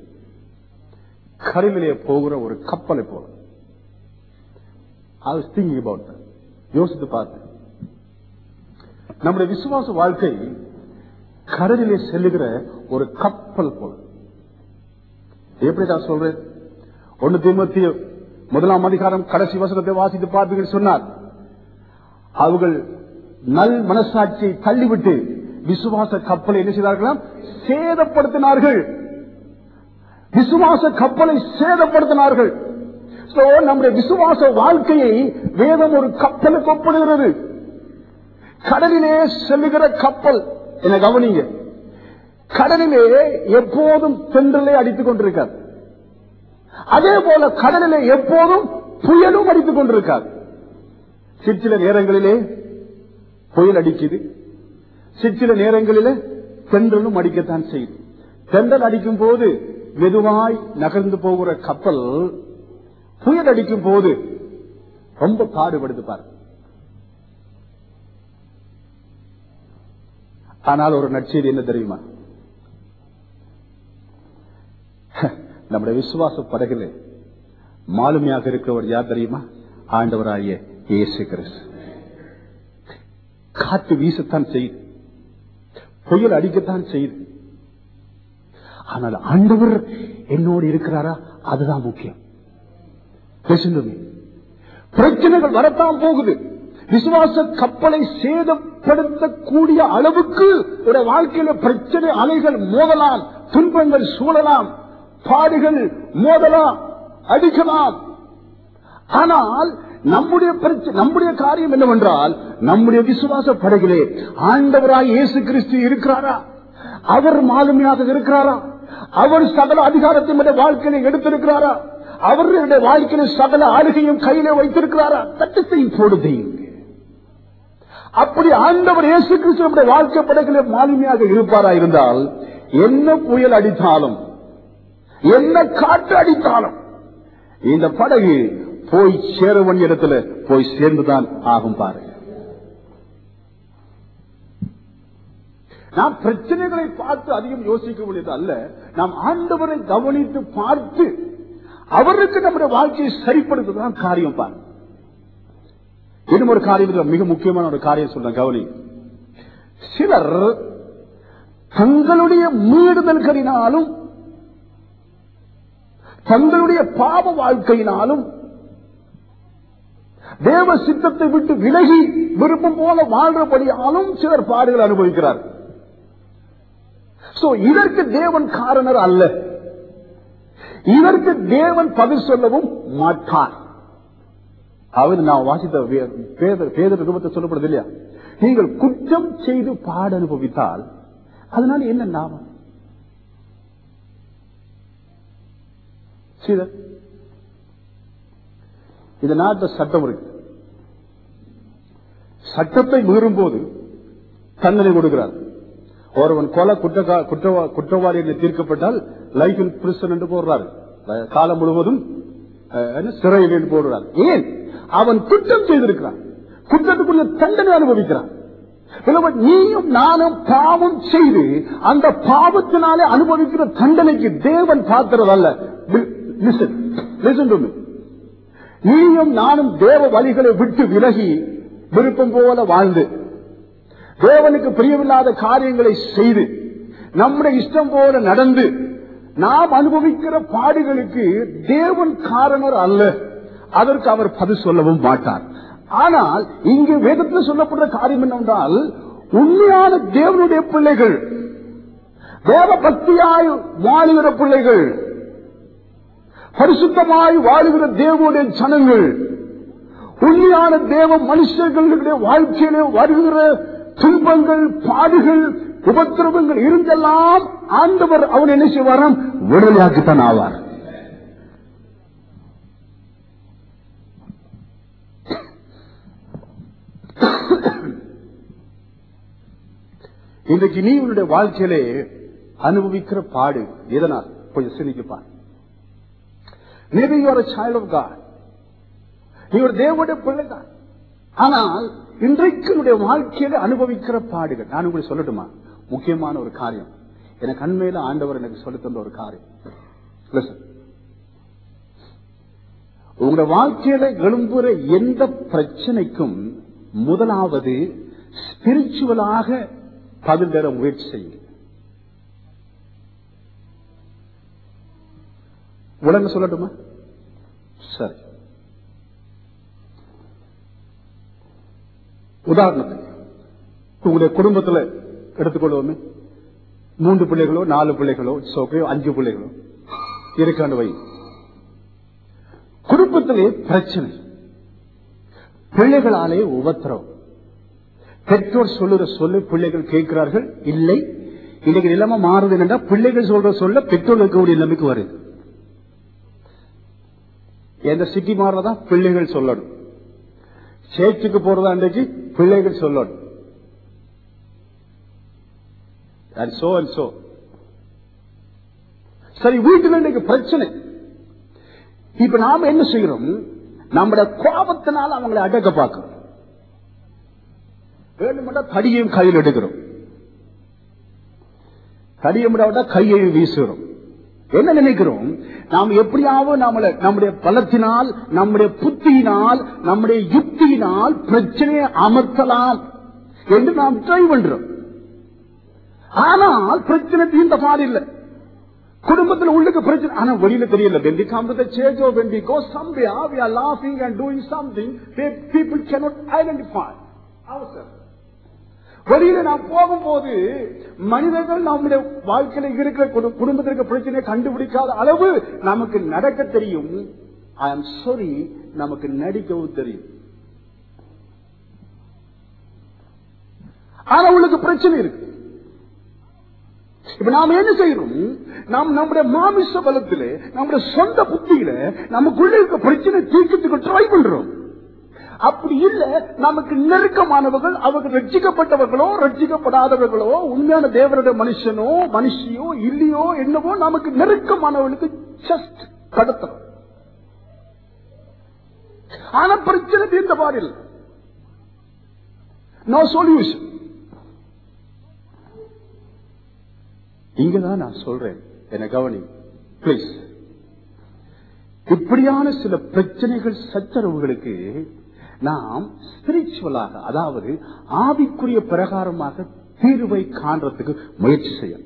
கடலிலே போகிற ஒரு கப்பலை போல. I was thinking about that. யோசித்து பார்த்தேன். நம்முடைய விசுவாச வாழ்க்கை கடலிலே செல்லுகிற ஒரு கப்பல் போல. எப்படி நான் சொல்றேன்? ஒன்னு தீமோத்தேயு முதலாம் அதிகாரம் கடைசி வசனத்தை வாசித்து பார்ப்பீர்கள் சொன்னார். அவர்கள் நல் மனசாட்சியை தள்ளிவிட்டு விசுவாச கப்பலை என்ன செய்தார்களாம்? சேதப்படுத்தினார்கள். விசுவாச கப்பலை சேதப்படுத்தினார்கள். நம்முடைய விசுவாச வாழ்க்கையை வேதம் ஒரு கப்பலுக்கு ஒப்பிடுகிறது. கடலிலே செல்லுகிற கப்பல். என கவனிங்க, கடலிலே எப்போதும் தென்றலை அடித்துக் கொண்டிருக்காது. அதே போல கடலிலே எப்போதும் புயலும் அடித்துக் கொண்டிருக்காது. சிற்சில நேரங்களிலே புயல் அடிக்குது, சிற்சில நேரங்களிலே தென்றலும் அடிக்கத்தான் செய்யுது. தென்றல் அடிக்கும் போது மெதுவாய் நகர்ந்து போகிற கப்பல் புயல் அடிக்கும் போது ரொம்ப பாடுபடுது பாரு. ஆனால் ஒரு நற்செய்தி என்ன தெரியுமா? நம்முடைய விசுவாச படகிலே மாலுமியாக இருக்கிறவர் யார் தெரியுமா? ஆண்டவராகிய இயேசு கிறிஸ்து. காற்று வீசத்தான் செய்யுது, புயல் அடிக்கத்தான் செய்யுது, ஆனால் ஆண்டவர் என்னோடு இருக்கிறாரா? அதுதான் முக்கியம். பிரச்சனைகள் வரத்தான் போகுது. விசுவாச கப்பலை சேதப்படுத்தக்கூடிய அளவுக்கு வாழ்க்கையில பிரச்சனை அலைகள் மோதலாம், துன்பங்கள் சூழலாம், பாடுகள் மோதலாம், அடிக்கலாம். ஆனால் நம்முடைய நம்முடைய காரியம் என்னவென்றால், நம்முடைய விசுவாச படகிலே ஆண்டவராய் இயேசு கிறிஸ்து இருக்கிறாரா? அவர் மாலுமியாக இருக்கிறாரா? அவர் சகல அதிகாரத்தை வாழ்க்கையில எடுத்திருக்கிறாரா? அவருடைய வாழ்க்கையில சகல ஆளுகையும் கையில வைத்திருக்கிறாரா? தட்டத்தையும் போடுதீங்க. அப்படி ஆண்டவர் இயேசு கிறிஸ்துவினுடைய வாழ்க்கை படகிலே மாலுமியாக இருப்பாரா இருந்தால், என்ன புயல் அடித்தாலும், என்ன காற்று அடித்தாலும், இந்த படகு போய் சேர வேண்டிய இடத்துல போய் சேர்ந்துதான் ஆகும். பாருங்க, நாம் பிரச்சனைகளை பார்த்து அதிகம் யோசிக்க வேண்டியது அல்ல, நாம் ஆண்டவரை கவனித்து பார்த்து அவருக்கு நம்முடைய வாழ்க்கையை சரிப்படுத்துதான் காரியம். பாருங்க, இன்னும் ஒரு காரியம், மிக முக்கியமான ஒரு காரியம் சொல்றேன், கவனி. சிலர் தங்களுடைய மீறுதல்களினாலும் தங்களுடைய பாவ வாழ்க்கையினாலும் தேவ சித்தத்தை விட்டு விலகி விருப்பம் போல வாழ்றபடியாலும் சிலர் பாடுகள் அனுபவிக்கிறார். இதற்கு தேவன் காரணர் அல்ல, இதற்கு பதில் சொல்லவும் மாட்டார். அவர் நான் வாசித்த பேதர் ரூபத்தை சொல்லப்படுது இல்லையா? நீங்கள் குற்றம் செய்து பாட அனுபவித்தால் அதனால என்ன லாபம்? இந்த நாட்டில் சட்டம் இருக்கு. சட்டத்தை மீறும் போது தண்டனை கொடுக்கிறார். ஒருவன் கொலை குற்றவாளி என்று தீர்க்கப்பட்டால் லைஃப் இன் பிரிசன் என்று போடுறாரு, காலம் முழுவதும் சிறையில் என்று போடுறார். ஏன்? அவன் குற்றம் செய்திருக்கிறான், குற்றத்துக்குள்ள தண்டனை அனுபவிக்கிறான். நீயும் நானும் பாவம் செய்து அந்த பாவத்தினாலே அனுபவிக்கிற தண்டனைக்கு தேவன் பார்க்கிறதல்ல. நீயும் நானும் தேவ வழிகளை விட்டு விலகி விருப்பம் போல வாழ்ந்து தேவனுக்கு பிரியமில்லாத காரியங்களை செய்து நம்முடைய இஷ்டம் போல நடந்து நாம் அனுபவிக்கிற பாடுகளுக்கு தேவன் காரணர் அல்ல, அதற்கு அவர் பதில் சொல்லவும் மாட்டார். ஆனால் இங்கு வேதத்தில் சொல்லப்படுற காரியம் என்னவென்றால், உண்மையான தேவனுடைய பிள்ளைகள், தேவ பக்தியாய் வாழுகிற பிள்ளைகள், பரிசுத்தமாய் வாழுகிற தேவனுடைய ஜனங்கள், உண்மையான தேவ மனுஷர்களுடைய வாழ்க்கையிலே வருகிற துன்பங்கள், பாடுகள், உபத்திரவங்கள் இருந்தெல்லாம் ஆண்டவர் அவன் என்ன செய்வாராம்? விடுதலையாக்கித்தான் ஆவார். இன்றைக்கு நீ உன்னுடைய வாழ்க்கையிலே அனுபவிக்கிற பாடு எதனால்? கொஞ்சம் சிந்திப்பார். Maybe you are a child of God. நீ ஒரு தேவனுடைய பிள்ளைதான். ஆனால் இன்றைக்கு உன்னுடைய வாழ்க்கையில அனுபவிக்கிற பாடுகள், நான் உங்களுக்கு சொல்லட்டுமா? முக்கியமான ஒரு காரியம், எனக்கு அண்மையில ஆண்டவர் எனக்கு சொல்லி தந்த ஒரு காரியம். உங்களுடைய வாழ்க்கையில எழும்புற எந்த பிரச்சனைக்கும் முதலாவது ஸ்பிரிச்சுவலாக பதில் தர முயற்சி செய்யுங்க. உடனே சொல்லட்டுமா? சரி, உதாரணத்துக்கு உங்களுடைய குடும்பத்தில் எடுத்துக்கொள்வோமே, மூன்று பிள்ளைகளோ நாலு பிள்ளைகளோ சோக்கையோ அஞ்சு பிள்ளைகளோ இருக்காண்டு வை. குடும்பத்திலே பிரச்சனை, பிள்ளைகளாலே உபத்திரம், பெற்றோர் சொல்லுற சொல்ல பிள்ளைகள் கேட்கிறார்கள் இல்லை. இன்னைக்கு நிலைமை மாறுது என்னன்னா, பிள்ளைகள் சொல்ற சொல்ல பெற்றோர்களுக்கு ஒரு நிலைமைக்கு வருது. எந்த சிட்டி மாறுறதா பிள்ளைகள் சொல்லணும், சேர்ச்சுக்கு போறதா அன்றைக்கு பிள்ளைகள் சொல்லணும். So and so. சரி, வீட்டுல இன்னைக்கு பிரச்சனை. இப்ப நாம என்ன செய்யறோம்? நம்முடைய கோபத்தினால் அவங்களை அடக்க பார்க்கிறோம். வேணுமெண்டா தடியையும் கையில் எடுக்கிறோம், தடியை கையை வீசுகிறோம். என்ன நினைக்கிறோம்? நாம் எப்படியாவது நம்மள நம்முடைய பலத்தினால், நம்முடைய புத்தியினால், நம்முடைய யுக்தியினால் பிரச்சனையை அமர்த்தலாம் என்று நாம் ட்ரை பண்றோம். ஆனால் பிரச்சனை தீர்ந்த பாடு இல்லை. குடும்பத்தில் உள்ளுக்கு பிரச்சனை, ஆனா வெளியில தெரியல. When we come to the church or when we go somewhere, we are laughing and doing something that people cannot identify ourselves. வெளியில நாம் போகும்போது மனிதர்கள் நம்முடைய வாழ்க்கையில இருக்கிற குடும்பத்திற்கு பிரச்சனையை கண்டுபிடிக்காத அளவு நமக்கு நடக்க தெரியும். ஐ ஆம் சாரி, நமக்கு நடிக்கவும் தெரியும். ஆனா உங்களுக்கு பிரச்சனை இருக்கு. இப்ப நாம என்ன செய்யறோம்? நாம் நம்முடைய மாமிச பலத்திலே, நம்முடைய சொந்த புத்தியில நமக்குள்ள இருக்க பிரச்சனை தீர்க்கிறதுக்கு ட்ரை பண்றோம். அப்படி இல்ல, நமக்கு நெருக்கமானவர்கள், அவர்கள் ரட்சிக்கப்பட்டவர்களோ ரட்சிக்கப்படாதவர்களோ, உண்மையான தேவனுடைய மனுஷனோ மனுஷியோ இல்லையோ என்னவோ, நமக்கு நெருக்கமானவர்களுக்கு ஜஸ்ட் கடத்துறோம். ஆனா பிரச்சனை தீர்ந்த பாடில்லை. No solution. இங்கதான் நான் சொல்றேன், என்ன கவனி பிளீஸ். இப்படியான சில பிரச்சனைகள், சச்சரவுகளுக்கு நாம் ஸ்பிரிச்சுவலாக, அதாவது ஆவிக்குரிய பிரகாரமாக தீர்வை காண்றதுக்கு முயற்சி செய்யணும்.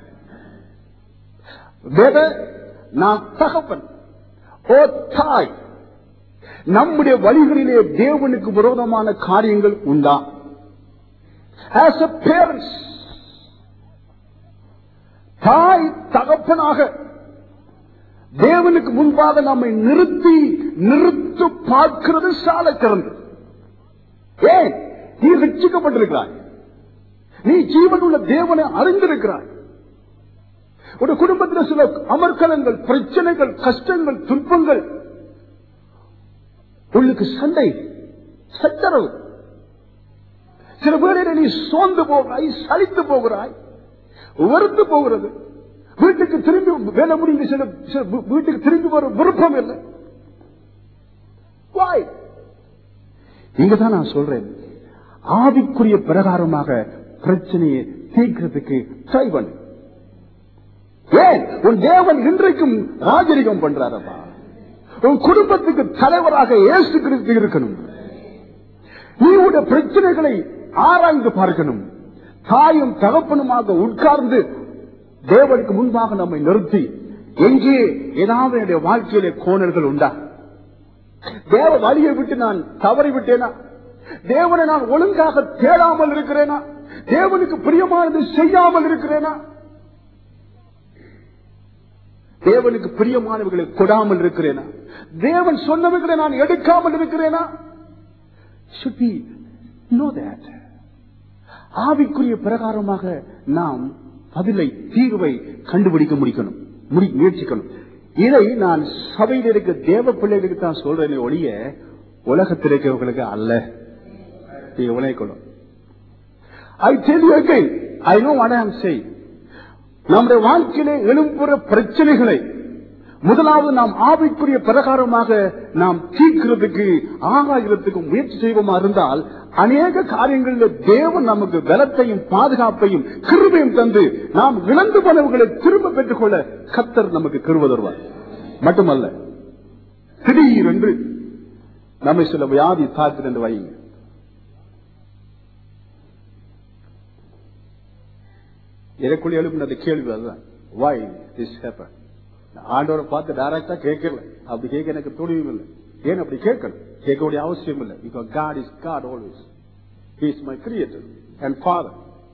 வேத நான் தகப்பன், ஓ தாய், நம்முடைய வழிகளிலே தேவனுக்கு விரோதமான காரியங்கள் உண்டா? As a parents, தாய் தகப்பனாக தேவனுக்கு முன்பாக நம்மை நிறுத்தி நிறுத்து பார்க்கிறது சால சிறந்து. ஏன்? நீ ரட்சிக்கப்பட்டிருக்கிறாய், நீ ஜீவனுள்ள தேவனை அறிந்திருக்கிறாய். ஒரு குடும்பத்தில் சில அமர்க்கலங்கள், பிரச்சனைகள், கஷ்டங்கள், துன்பங்கள், உள்ளுக்கு சண்டை, சச்சரவு. சில பேரில் நீ சோர்ந்து போகிறாய், சலித்து போகிறாய், வெறுத்து போகிறது. வீட்டுக்கு திரும்பி வேலை முடிந்து சில வீட்டுக்கு திரும்பி வர விருப்பம் இல்லை. இங்கதான் நான் சொல்றேன், ஆவிக்குரிய பிரகாரமாக பிரச்சனையை தீர்க்கிறதுக்கு ட்ரை பண்ணு. ஏன்? உன் தேவன் இன்றைக்கும் ராஜரிகம் பண்றாரப்பா. உன் குடும்பத்துக்கு தலைவராக இயேசு கிறிஸ்து இருக்கணும். நீ உடைய பிரச்சனைகளை ஆராய்ந்து பார்க்கணும். தாயும் தகப்பனுமாக உட்கார்ந்து தேவனுக்கு முன்பாக நம்மை நிறுத்தி, எங்கே ஏதாவது என்னுடைய வாழ்க்கையிலே கோணல்கள் உண்டா? தேவ வழியை விட்டு நான் தவறி விட்டேனா? தேவனை நான் ஒழுங்காக தேடாமல் இருக்கிறேனா? தேவனுக்கு பிரியமானது செய்யாமல் இருக்கிறேனா? தேவனுக்கு பிரியமானவர்களை கொடாமல் இருக்கிறேனா? தேவன் சொன்னவர்களை நான் எடுக்காமல் இருக்கிறேனா? should we know that? ஆவிக்குரிய பிரகாரமாக நாம் பதிலை தீர்வை கண்டுபிடிக்க முடிக்கணும், முயற்சிக்கணும். இதை நான் சபையில் இருக்க தேவ பிள்ளைகளுக்கு தான் சொல்றேன் ஒழிய உலகத்தில் இருக்கிறவர்களுக்கு அல்ல. உழைக்கணும். I tell you again, I know what I am saying. நம்முடைய வாழ்க்கையிலே எழும்புற பிரச்சனைகளை முதலாவது நாம் ஆவிக்குரிய பிரகாரமாக நாம் தீர்க்கிறதுக்கு ஆகாயத்துக்கு முயற்சி செய்வோமா இருந்தால் அநேக காரியங்களில் தேவன் நமக்கு பலத்தையும் பாதுகாப்பையும் கிருபையும் தந்து நாம் இழந்து போனவர்களை திரும்ப பெற்றுக் கொள்ள கர்த்தர் நமக்கு கிருபை தருவார். மட்டுமல்ல, திடீரென்று நம்மை சில வியாதி தாக்குது என்று வையுங்க. எனக்குள்ள எழுப்பின கேள்வி அதுதான், why this happened? ஆண்டவரை பார்த்து டைரக்டா கேட்கல, அப்படி கேட்க எனக்கு துணிவும் இல்லை. ஏன் அப்படி கேட்கணும்? கேட்கக்கூடிய அவசியம் இல்லை. because God is God always. He is my creator and father.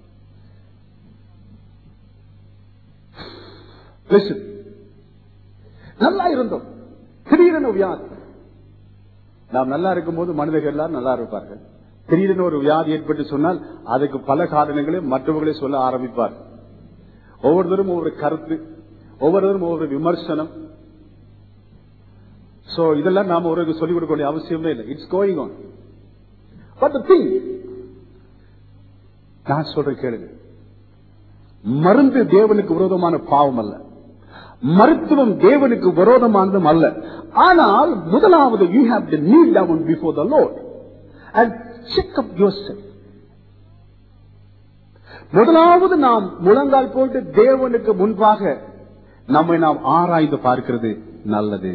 listen, நல்லா இருந்தோம், திடீரென வியாதி. நாம் நல்லா இருக்கும் போது மனிதர்கள் எல்லாரும் நல்லா இருப்பார்கள். திடீரென ஒரு வியாதி ஏற்பட்டு சொன்னால் அதுக்கு பல காரணங்களை மற்றவர்களே சொல்ல ஆரம்பிப்பார். ஒவ்வொருத்தரும் ஒவ்வொரு கருத்து, ஒவ்வொருவரும் ஒவ்வொரு விமர்சனம். சோ இதெல்லாம் நாம ஒரு சொல்லிக் கொடுக்க வேண்டிய அவசியமே இல்லை. It's going on. But the thing, நான் சொல்றேன் கேளுங்க, மருந்து தேவனுக்கு விரோதமான பாவம் அல்ல, மருத்துவம் தேவனுக்கு விரோதமானதும் அல்ல. ஆனால் முதலாவது you have to kneel down before the Lord and check up yourself. முதலாவது நாம் முழங்கால் போட்டு தேவனுக்கு முன்பாக நம்மை நாம் ஆராய்ந்து பார்க்கிறது நல்லது.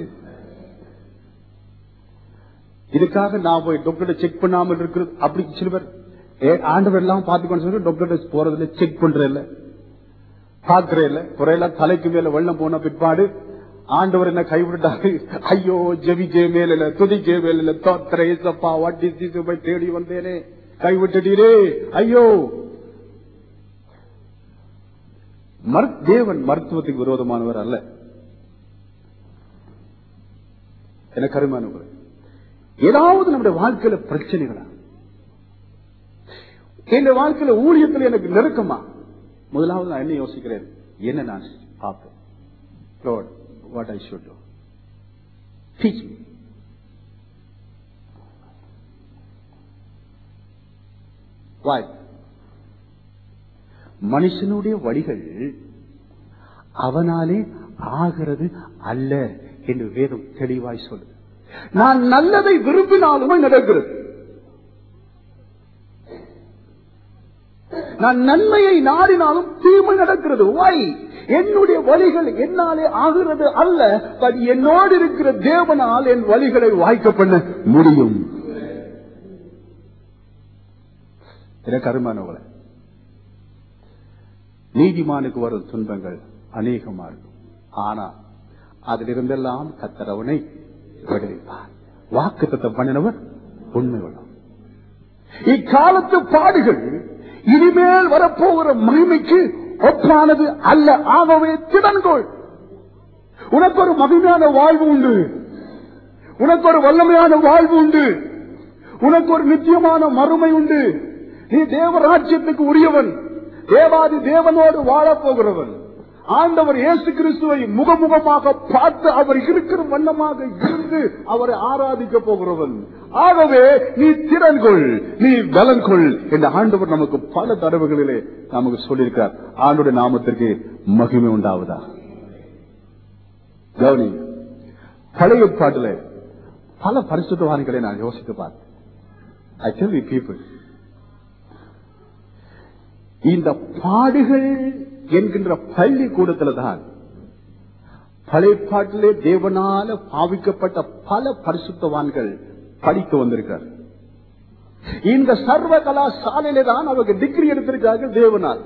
இதுக்காக நான் போய் டாக்டர் செக் பண்ணாமல் இருக்கிறது அப்படி சில பேர் ஆண்டவர் எல்லாம் பார்த்துக்கொண்டு சொல்லி டாக்டர் போறதுல செக் பண்றதில்ல, பார்க்கறே இல்ல. குறையெல்லாம் தலைக்கு மேல வெள்ளம் போன பிற்பாடு ஆண்டவர் என்ன கைவிட்டாரு, ஐயோ ஜெபிக்கே மேல இல்ல, துதிக்கே மேல இல்ல, தோத்திர ஏசப்பா வாட்டி போய் தேடி வந்தேனே, கைவிட்டுட்டீரே, ஐயோ. தேவன் மருத்துவத்துக்கு விரோதமானவர் அல்ல. எனக்கு அருமையானவர், ஏதாவது நம்முடைய வாழ்க்கையில பிரச்சனைகளா, என் வாழ்க்கையில ஊழியத்தில் எனக்கு நெருக்கமா, முதலாவது நான் என்ன யோசிக்கிறேன், என்ன நான் பார்ப்பேன். Lord, what I should do, teach me. Why? மனுஷனுடைய வழிகள் அவனாலே ஆகிறது அல்ல என்று வேதம் தெளிவாய் சொல்லுது. நான் நல்லதை விரும்பினாலுமே நடக்கிறது, நான் நன்மையை நாடினாலும் தீமை நடக்கிறது. Why? என்னுடைய வழிகள் என்னாலே ஆகிறது அல்ல, பட் என்னோடு இருக்கிற தேவனால் என் வழிகளை வாய்க்க பண்ண முடியும். எனக்கு அருமையானவர்களே, நீதிமானுக்கு வரும் துன்பங்கள் அநேகமா இருக்கும், ஆனா அதிலிருந்தெல்லாம் கர்த்தர் அவனை விடுவிப்பார். வாக்குத்தத்தம் பண்ணினவர் உண்மை உள்ளவர். இக்காலத்து பாடுகள் இனிமேல் வரப்போகிற மகிமைக்கு ஒப்பானது அல்ல. ஆகவே திடன்கொள். உனக்கு ஒரு மகிமையான வாழ்வு உண்டு, உனக்கு ஒரு வல்லமையான வாழ்வு உண்டு, உனக்கு ஒரு நித்தியமான மறுமை உண்டு. நீ தேவராஜ்யத்துக்கு உரியவன், தேவாதி தேவனோடு வாழப் போகிறவன். ஆண்டவர் இயேசு கிறிஸ்துவை முகமுகமாக பார்த்து அவர் இருக்கிற வண்ணமாக இருந்து அவரை ஆராதிக்க போகிறவன். ஆகவே நீ திறன்கொள், நீ பலன் கொள் என்று ஆண்டவர் நமக்கு பல தடவைகளிலே நமக்கு சொல்லியிருக்கிறார். ஆண்டவருடைய நாமத்திற்கு மகிமை உண்டாவதா. கவனி, பழைய பாட்டில பல பரிசுத்தவான்களை நான் யோசித்து பார்த்தேன். I tell you people, இந்த பாடுகள் என்கின்ற பள்ளி கூடத்தில் தான் பழைய பாட்டிலே தேவனால பாவிக்கப்பட்ட பல பரிசுத்தவான்கள் படித்து வந்திருக்கார். இந்த சர்வ கலாசாலையிலே தான் அவர்கள் டிகிரி எடுத்திருக்கார்கள் தேவனால்.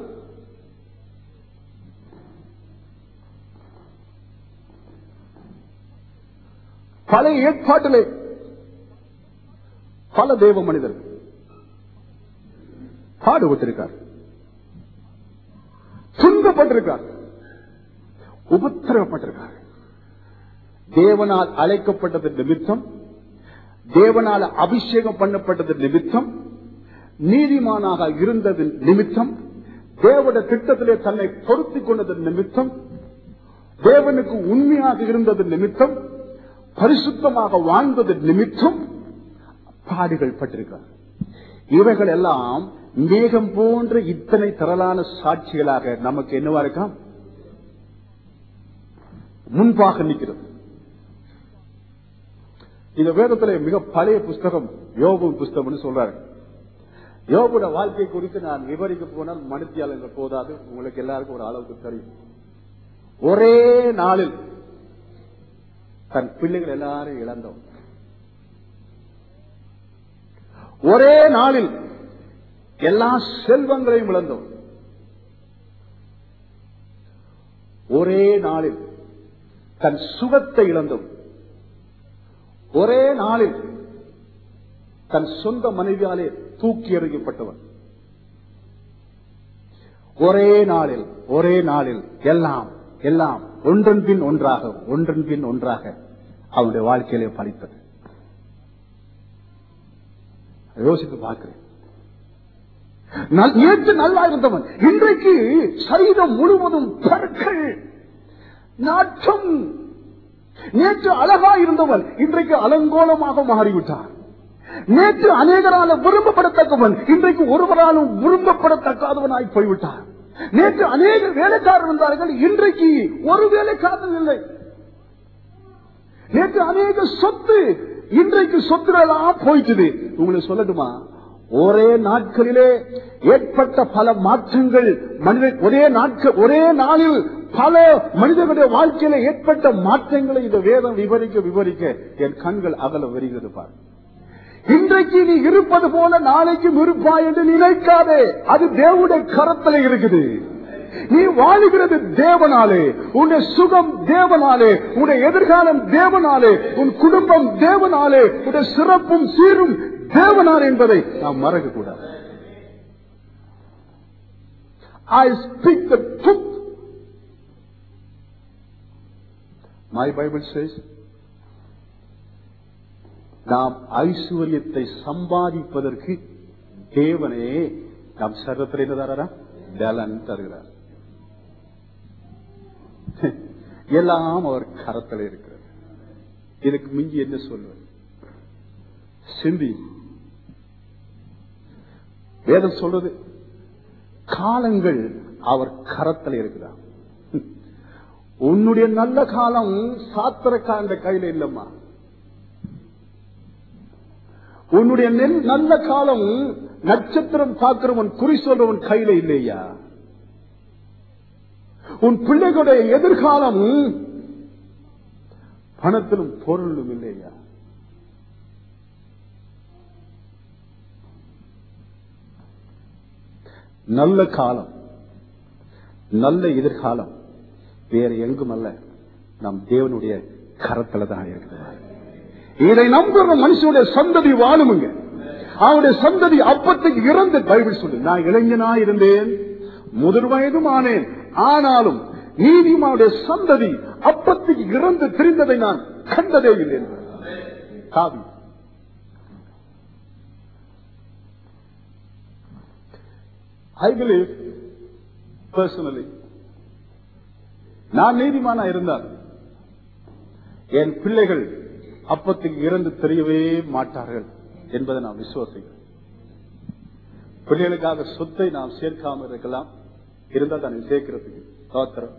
பழைய ஏற்பாட்டிலே பல தேவ மனிதர்கள் பாடுபட்டிருக்கார், துன்பப்பட்டிருக்கார், உபத்திரவப்பட்டிருக்கார். தேவனால் அழைக்கப்பட்டது நிமித்தம், தேவனால் அபிஷேகம் பண்ணப்பட்டது நிமித்தம், நீதிமானாக இருந்தது நிமித்தம், தேவனுடைய திட்டத்திலே தன்னை பொருத்திக் கொண்டது நிமித்தம், தேவனுக்கு உண்மையாக இருந்தது நிமித்தம், பரிசுத்தமாக வாழ்ந்தது நிமித்தம் பாடுகள் பட்டிருக்கிறார். இவைகள் எல்லாம் மேகம் போன்ற இத்தனை திரளான சாட்சிகளாக நமக்கு என்னவா இருக்காம் முன்பாக நிற்கிறது. இந்த வேதத்தில் மிக பழைய புஸ்தகம் யோபு புஸ்தகம் சொல்றாரு. யோபுட வாழ்க்கை குறித்து நான் விவரிக்க போனால் மனுத்தியாளர்கள் போதாது, உங்களுக்கு எல்லாருக்கும் ஒரு அளவுக்கு தெரியும். ஒரே நாளில் தன் பிள்ளைகள் எல்லாரும் இழந்தோம். ஒரே நாளில் எல்லா செல்வங்களையும் இழந்தோம். ஒரே நாளில் தன் சுகத்தை இழந்தோம். ஒரே நாளில் தன் சொந்த மனைவியாலே தூக்கி எறியப்பட்டவன். ஒரே நாளில் ஒரே நாளில் எல்லாம் எல்லாம் ஒன்றன் பின் ஒன்றாக ஒன்றன் பின் ஒன்றாக அவனுடைய வாழ்க்கையிலே பலித்தது. யோசித்து பார்க்கிறேன். நேற்று நல்லா இருந்தவன் இன்றைக்கு சரீரம் முழுவதும் பற்கள், நாற்றம். நேற்று அழகா இருந்தவன் இன்றைக்கு அலங்கோலமாக மாறிவிட்டான். நேற்று அநேகரால விரும்பப்படத்தக்கவன் இன்றைக்கு ஒருவராலும் விரும்பப்படத்தக்காதவனாய் போய்விட்டான். நேற்று அநேக வேலைக்காரர் இருந்தார்கள், இன்றைக்கு ஒரு வேலைக்காரன் இல்லை. நேற்று அநேக சொத்து, இன்றைக்கு சொத்துகளெல்லாம் போயிட்டுது. உங்களுக்கு சொல்லட்டுமா, ஒரே நாட்களிலே ஏற்பட்ட பல மாற்றங்கள், மனித ஒரே நாட்கள் ஒரே நாளில் பல மனிதர்களுடைய வாழ்க்கையில ஏற்பட்ட மாற்றங்களை இந்த வேதம் விவரிக்க விவரிக்க என் கண்கள் அகல வருகிறது. பார், இன்றைக்கு நீ இருப்பது போல நாளைக்கும் இருப்பாய் என்று நினைக்காதே. அது தேவனுடைய கரத்தில் இருக்குது. நீ வாழுகிறது தேவனாலே, உன்னுடைய சுகம் தேவனாலே, உன்னுடைய எதிர்காலம் தேவனாலே, உன் குடும்பம் தேவனாலே, உன்னுடைய சிறப்பும் சீரும் தேவனாலே என்பதை நாம் மறக்க கூடாது. I speak the truth. My Bible says, நாம் ஐஸ்வர்யத்தை சம்பாதிப்பதற்கு தேவனே நம் சர்வத்தில் என்ன தராரா? பலன் தருகிறார். எல்லாம் அவர் கரத்தில் இருக்கிறது. இதுக்கு மிஞ்சி என்ன சொல்வது? சிந்தி. வேதம் சொல்றது காலங்கள் அவர் கரத்தில் இருக்கிறார். உன்னுடைய நல்ல காலம் சாத்திரக்காரன் கையில இல்லம்மா. உன்னுடைய நல்ல காலம் நட்சத்திரம் பார்க்கிறவன் குறி சொல்றவன் கையில இல்லையா? உன் பிள்ளைகளுடைய எதிர்காலம் பணத்திலும் பொருளும் இல்லையா? நல்ல காலம், நல்ல எதிர்காலம் வேற எங்கும் அல்ல, நம் தேவனுடைய கரத்துல தான் இருக்கிறார். இதை நம்புற மனுஷனுடைய சந்ததி வாழுமுங்க. அவனுடைய சந்ததி அப்பத்துக்கு இறந்து பைபிள் சொல்லு. நான் இளைஞனா இருந்தேன், முதிர் வயதும் ஆனேன், ஆனாலும் நீதிமானுடைய சந்ததி அப்பத்துக்கு இறந்து திரிந்ததை நான் கண்டதே இல்லை. காவி I believe personally, நான் நீதிமானா இருந்தால் என் பிள்ளைகள் அப்பத்துக்கு இறந்து தெரியவே மாட்டார்கள் என்பதை நான் விசுவாசிக்கிறேன். பிள்ளைகளுக்காக சொத்தை நாம் சேர்க்காம இருக்கலாம், இருந்தால் தான் சேர்க்கிறதுக்கு தோத்திரம்.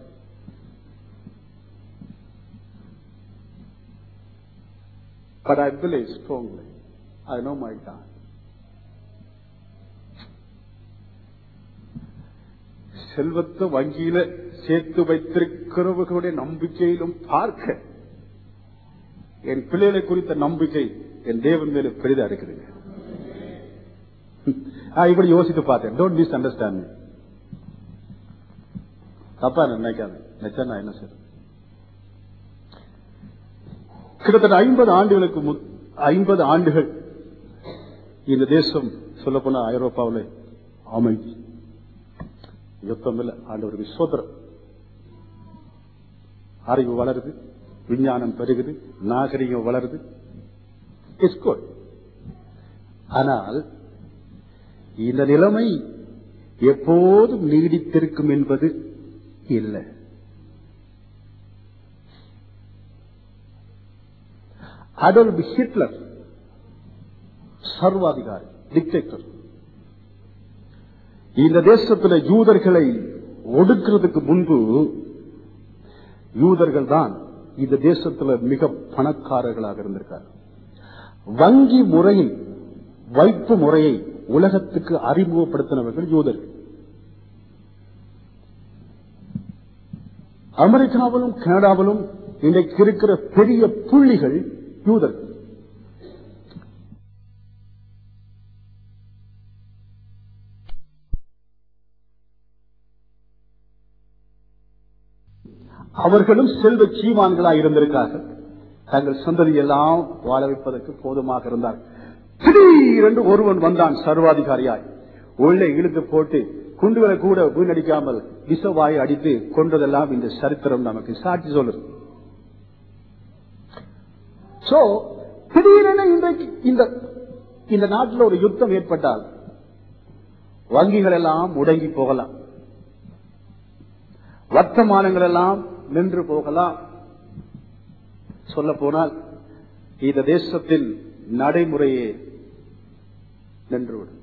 But I believe strongly, I know my God. செல்வத்தை வங்கியில சேர்த்து வைத்திருக்கிறவர்களுடைய நம்பிக்கையிலும் பார்க்க என் பிள்ளைகளை குறித்த நம்பிக்கை என் தேவன் மேல பெரிதா இருக்குதுங்க. இப்படி யோசித்து பார்த்தேன். Don't misunderstand. தப்பா நினைக்காது. நினைச்சா நான் என்ன செய்ய, கிட்டத்தட்ட ஐம்பது ஆண்டுகளுக்கு ஐம்பது ஆண்டுகள் இந்த தேசம் சொல்ல போனா ஐரோப்பாவில் அமைதி, யுத்தம் இல்ல, ஆண்டவருக்கு சோதரம். அறிவு வளருது, விஞ்ஞானம் பெருகுது, நாகரிகம் வளருது. It's good. ஆனால் இந்த நிலைமை எப்போதும் நீடித்திருக்கும் என்பது இல்லை. அடோல்ஃப் ஹிட்லர் சர்வாதிகாரி, டிக்டேட்டர். இந்த தேசத்தில் யூதர்களை ஒடுக்கிறதுக்கு முன்பு யூதர்கள் தான் இந்த தேசத்தில் மிக பணக்காரர்களாக இருந்திருக்கார். வங்கி முறையில் வைப்பு முறையை உலகத்துக்கு அறிமுகப்படுத்தினவர்கள் யூதர்கள். அமெரிக்காவிலும் கனடாவிலும் இன்றைக்கு இருக்கிற பெரிய புள்ளிகள் யூதர்கள். அவர்களும் செல்வ சீமான்களாக இருந்திருக்கார்கள். தங்கள் சந்ததியெல்லாம் வாழ வைப்பதற்கு போதுமாக இருந்தார்கள். திடீரென்று ஒருவன் வந்தான் சர்வாதிகாரியாய், உள்ளே இழுத்து போட்டு குண்டுகளை கூட வீணடிக்காமல் விஷவாயை அடித்து கொன்றதெல்லாம் இந்த சரித்திரம் நமக்கு சாட்சி சொல்லுது. சோ திடீரென இன்றைக்கு இந்த இந்த நாட்டில் ஒரு யுத்தம் ஏற்பட்டால் வங்கிகள் எல்லாம் முடங்கி போகலாம், வர்த்தமானங்கள் எல்லாம் நின்று போகலாம். சொல்ல போனால் இந்த தேசத்தின் நடைமுறையே நின்றுவிடும்.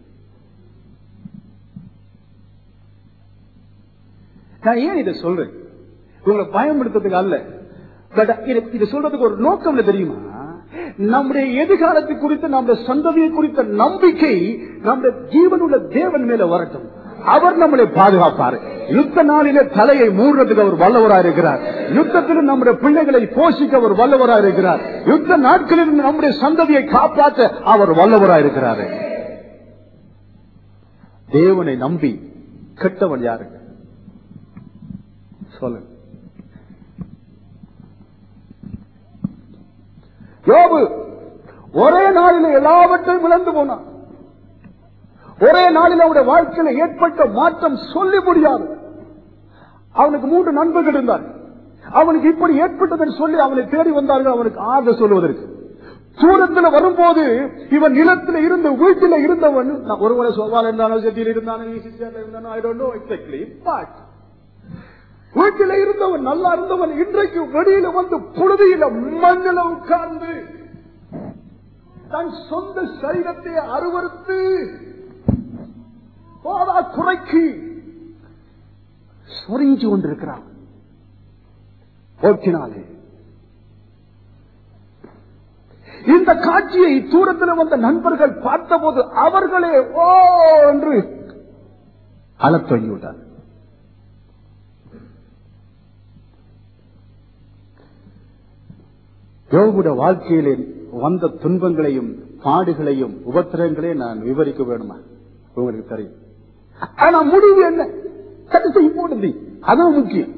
நான் ஏன் இதை சொல்றேன்? உங்களை பயன்படுத்துறதுக்கு அல்ல, இது சொல்றதுக்கு ஒரு நோக்கம் தெரியுமா? நம்முடைய எதிர்காலத்தை குறித்து, நம்முடைய சந்ததியை குறித்த நம்பிக்கை நம்முடைய ஜீவனுள்ள தேவன் மேல வரட்டும். அவர் நம்மளை பாதுகாப்பார். யுத்த நாளிலே தலையை மூடுறதுக்கு அவர் வல்லவராக இருக்கிறார். யுத்தத்தில் நம்முடைய பிள்ளைகளை போஷிக்க அவர் வல்லவராக இருக்கிறார். யுத்த நாட்களில் நம்முடைய சந்ததியை காப்பாற்ற அவர் வல்லவராக இருக்கிறார். தேவனை நம்பி கெட்டவன் யாருங்க சொல்லுங்க? யோபு ஒரே நாளில் எல்லாவற்றையும் இழந்து போனான். ஒரே நாளில் அவனுடைய வாழ்க்கையில் ஏற்பட்ட மாற்றம் சொல்லி முடியாது. அவனுக்கு மூன்று நண்பர்கள் இருந்தார்கள். அவனுக்கு இப்படி ஏற்பட்டதை சொல்லி அவனை தேடி வந்தார்கள் அவனுக்கு ஆக சொல்வதற்கு. தூரத்தில் வரும்போது இவன் நிலத்தில் இருந்து வீட்டில் இருந்தவன் ஒருவரை சோபால் இருந்தானோ செட்டியில் இருந்தானோ வீட்டில் இருந்தவன் நல்லா இருந்தவன் இன்றைக்கு வெளியில வந்து புழுதியில மண்ணில உட்கார்ந்து தன் சொந்த சரீரத்தை அருவருத்து குறைக்கு சொரிஞ்சு கொண்டிருக்கிறான். ஓட்டினாலே இந்த காட்சியை தூரத்தில் வந்த நண்பர்கள் பார்த்தபோது அவர்களே ஓ என்று அழத் தொடங்கிவிட்டார். யோபுடைய வாழ்க்கையிலே வந்த துன்பங்களையும் பாடுகளையும் உபத்திரங்களையும் நான் விவரிக்க வேணுமா? உங்களுக்கு தெரியும். ஆனா முடிவு என்ன? இம்பார்ட்டன்ட், அதான் முக்கியம்.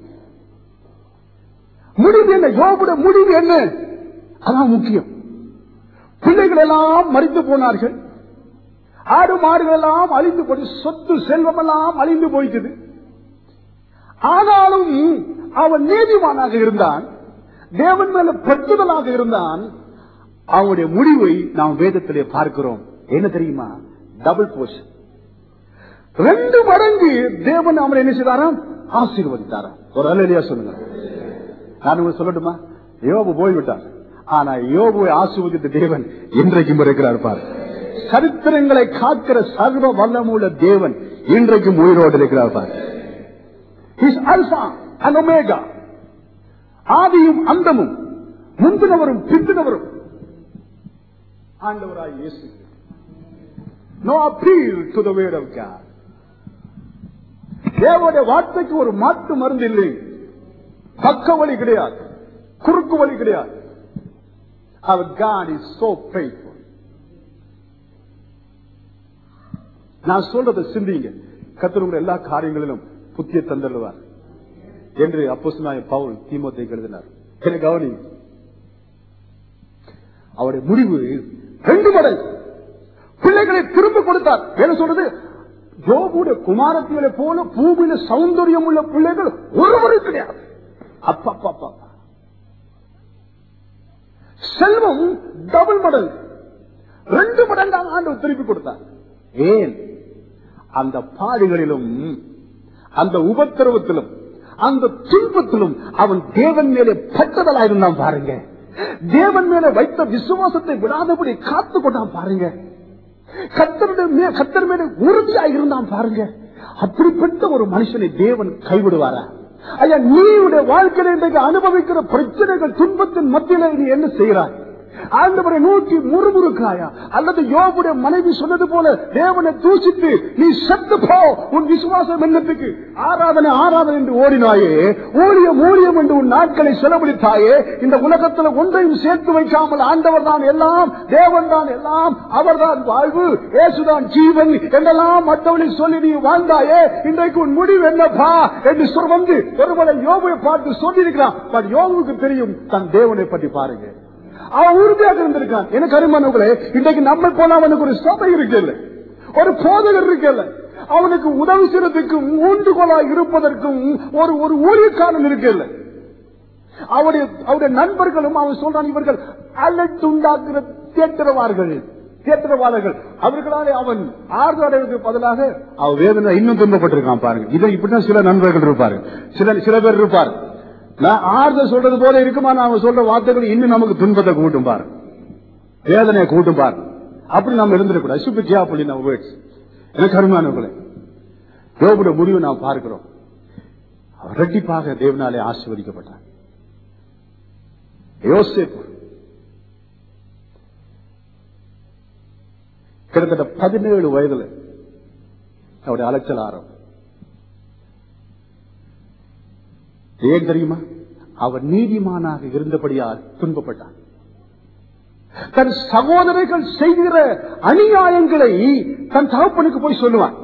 முடிவு என்ன? யோபுடைய முடிவு என்ன? அதான் முக்கியம். பிள்ளைகள் எல்லாம் மறித்து போனார்கள். ஆடு மாடுகள் எல்லாம் அழிந்து போய், சொத்து செல்வம் எல்லாம் அழிந்து போயிட்டது. ஆனாலும் அவன் நீதிமானாக இருந்தான், தேவன் மேல பற்றுதலாக இருந்தான். அவனுடைய முடிவை நாம் வேதத்திலே பார்க்கிறோம். என்ன தெரியுமா? டபுள் போர்ஷன், ரெண்டு மடங்கு தேவன் அவனை என்ன செய்தாராம்? ஆசீர்வதித்தாராம். ஒரு அல்லேலூயா சொல்லுங்க. நான் உங்களுக்கு சொல்லட்டுமா? யோபு போய்விட்டார், ஆனா யோபுவை ஆசீர்வதித்த தேவன் இன்றைக்கும் இருக்கிறார். பாரு, சரித்திரங்களை காக்கிற சர்வ வல்லமுள்ள தேவன் இன்றைக்கும் உயிரோடு இருக்கிறார். பாரு, He's Alpha and Omega, ஆதியும் அந்தமும், முந்தினவரும் பிந்தினவரும் ஆண்டவராய் இயேசு. No appeal to the word of God. தேவனுடைய வார்த்தைக்கு ஒரு மாற்று மருந்து இல்லை. பக்க வழி கிடையாது, குறுக்கு வழி கிடையாது. Our God is so faithful. நான் சொல்றதை சிந்திங்க. கர்த்தர் உங்கள் எல்லா காரியங்களிலும் புத்திய தந்தருவார் என்று அப்போஸ்தலனாகிய பவுல் தீமோத்தேயுக்கு எழுதினார். எனக்கு கவனி, அவருடைய முடிவு ரெண்டு மடங்கு பிள்ளைகளை திரும்ப கொடுத்தார். என்ன சொல்றது? யோபுடைய குமாரத்திகளை போல பூமியில சௌந்தரியம் உள்ள பிள்ளைகள் ஒருவரும் கிடையாது. அப்பா செல்வம் டபுள் மடங்கு, ரெண்டு மடங்காக ஆண்டவர் திருப்பி கொடுத்தார். ஏன்? அந்த பாடுகளிலும் அந்த உபத்திரவத்திலும் அந்த துன்பத்திலும் அவன் தேவன் மேலே பட்டதலா இருந்தான் பாருங்க. தேவன் மேலே வைத்த விசுவாசத்தை விடாதபடி காத்து கொண்டான் பாருங்க. கர்த்தருடைய கர்த்தர் மேலே உறுதியாக இருந்தான் பாருங்க. அப்படிப்பட்ட ஒரு மனுஷனை தேவன் கைவிடுவாரா? ஐயா, நீ உடைய வாழ்க்கையில இன்றைக்கு அனுபவிக்கிற பிரச்சனைகள் துன்பத்தின் மத்தியில நீ என்ன செய்கிறாய்? ஆண்டவரை நோக்கி முறுமுறுக்காயா? அல்லது யோபுடைய மனைவி சொன்னது போல தேவனை தூசித்து நீ செத்து போ, உன் விசுவாசம் என்னத்துக்கு? ஆராதனை ஆராதனை என்று ஓடினாயே, ஊழியம் ஊழியம் என்று உன் நாட்களை செலவழித்தாயே, இந்த உலகத்தில் ஒன்றையும் சேர்த்து வைக்காமல் ஆண்டவர் தான் எல்லாம், தேவன் தான் எல்லாம், அவர்தான் வாழ்வு, இயேசுதான் ஜீவன் என்றெல்லாம் மற்றவர்கள் சொல்லி நீ வாழ்ந்தாயே, இன்றைக்கு உன் முடிவு என்னப்பா என்று வந்து ஒருவனை யோபுவை பார்த்து சொல்லியிருக்கிறான். யோபுவுக்கு தெரியும் தன் தேவனை பற்றி. பாருங்க, அவன் உறுதியாக இருந்திருக்கான். எனக்கு அருமானவர்களே, இன்றைக்கு நம்ம போல அவனுக்கு ஒரு சபை இருக்கல, ஒரு போதகர் இருக்கல, அவனுக்கு உதவி செய்வதற்கும் ஊன்றுகோலாக இருப்பதற்கும் ஒரு ஒரு ஊழியக்காரன் இருக்கல. அவருடைய அவருடைய நண்பர்களும் அவன் சொல்றான், இவர்கள் அலட்டுண்டாக்குற தேற்றவார்கள் தேற்றவாளர்கள் அவர்களாலே அவன் ஆறுதல் அடைவதற்கு பதிலாக அவன் வேதனை இன்னும் துன்பப்பட்டிருக்கான். பாருங்க, இதை இப்படிதான் சில நண்பர்கள் இருப்பாரு, சில சில பேர் இருப்பார். நான் ஆறுதல் சொல்றது போல இருக்குமா, நாம சொல்ற வார்த்தைகள் இன்னும் நமக்கு துன்பத்தை கூட்டும் பாரு, வேதனையை கூட்டும் பாரு. அப்படி நாம் இருந்திருக்கூடாது. எனக்கு அருமையானவர்களே, யோபுடைய முடிவு நாம் பார்க்கிறோம். அவர் இரட்டிப்பாக தேவனாலே ஆசீர்வதிக்கப்பட்டார். யோசேப்பு கிட்டத்தட்ட பதினேழு வயதுல அவருடைய அலைச்சல் ஆரம்பம். ஏன் தெரியுமா? அவர் நீதிமானாக இருந்தபடியால் துன்பப்பட்டார். தன் சகோதரர்கள் செய்கிற அநியாயங்களை தன் தகப்பனுக்கு போய் சொல்லுவான்.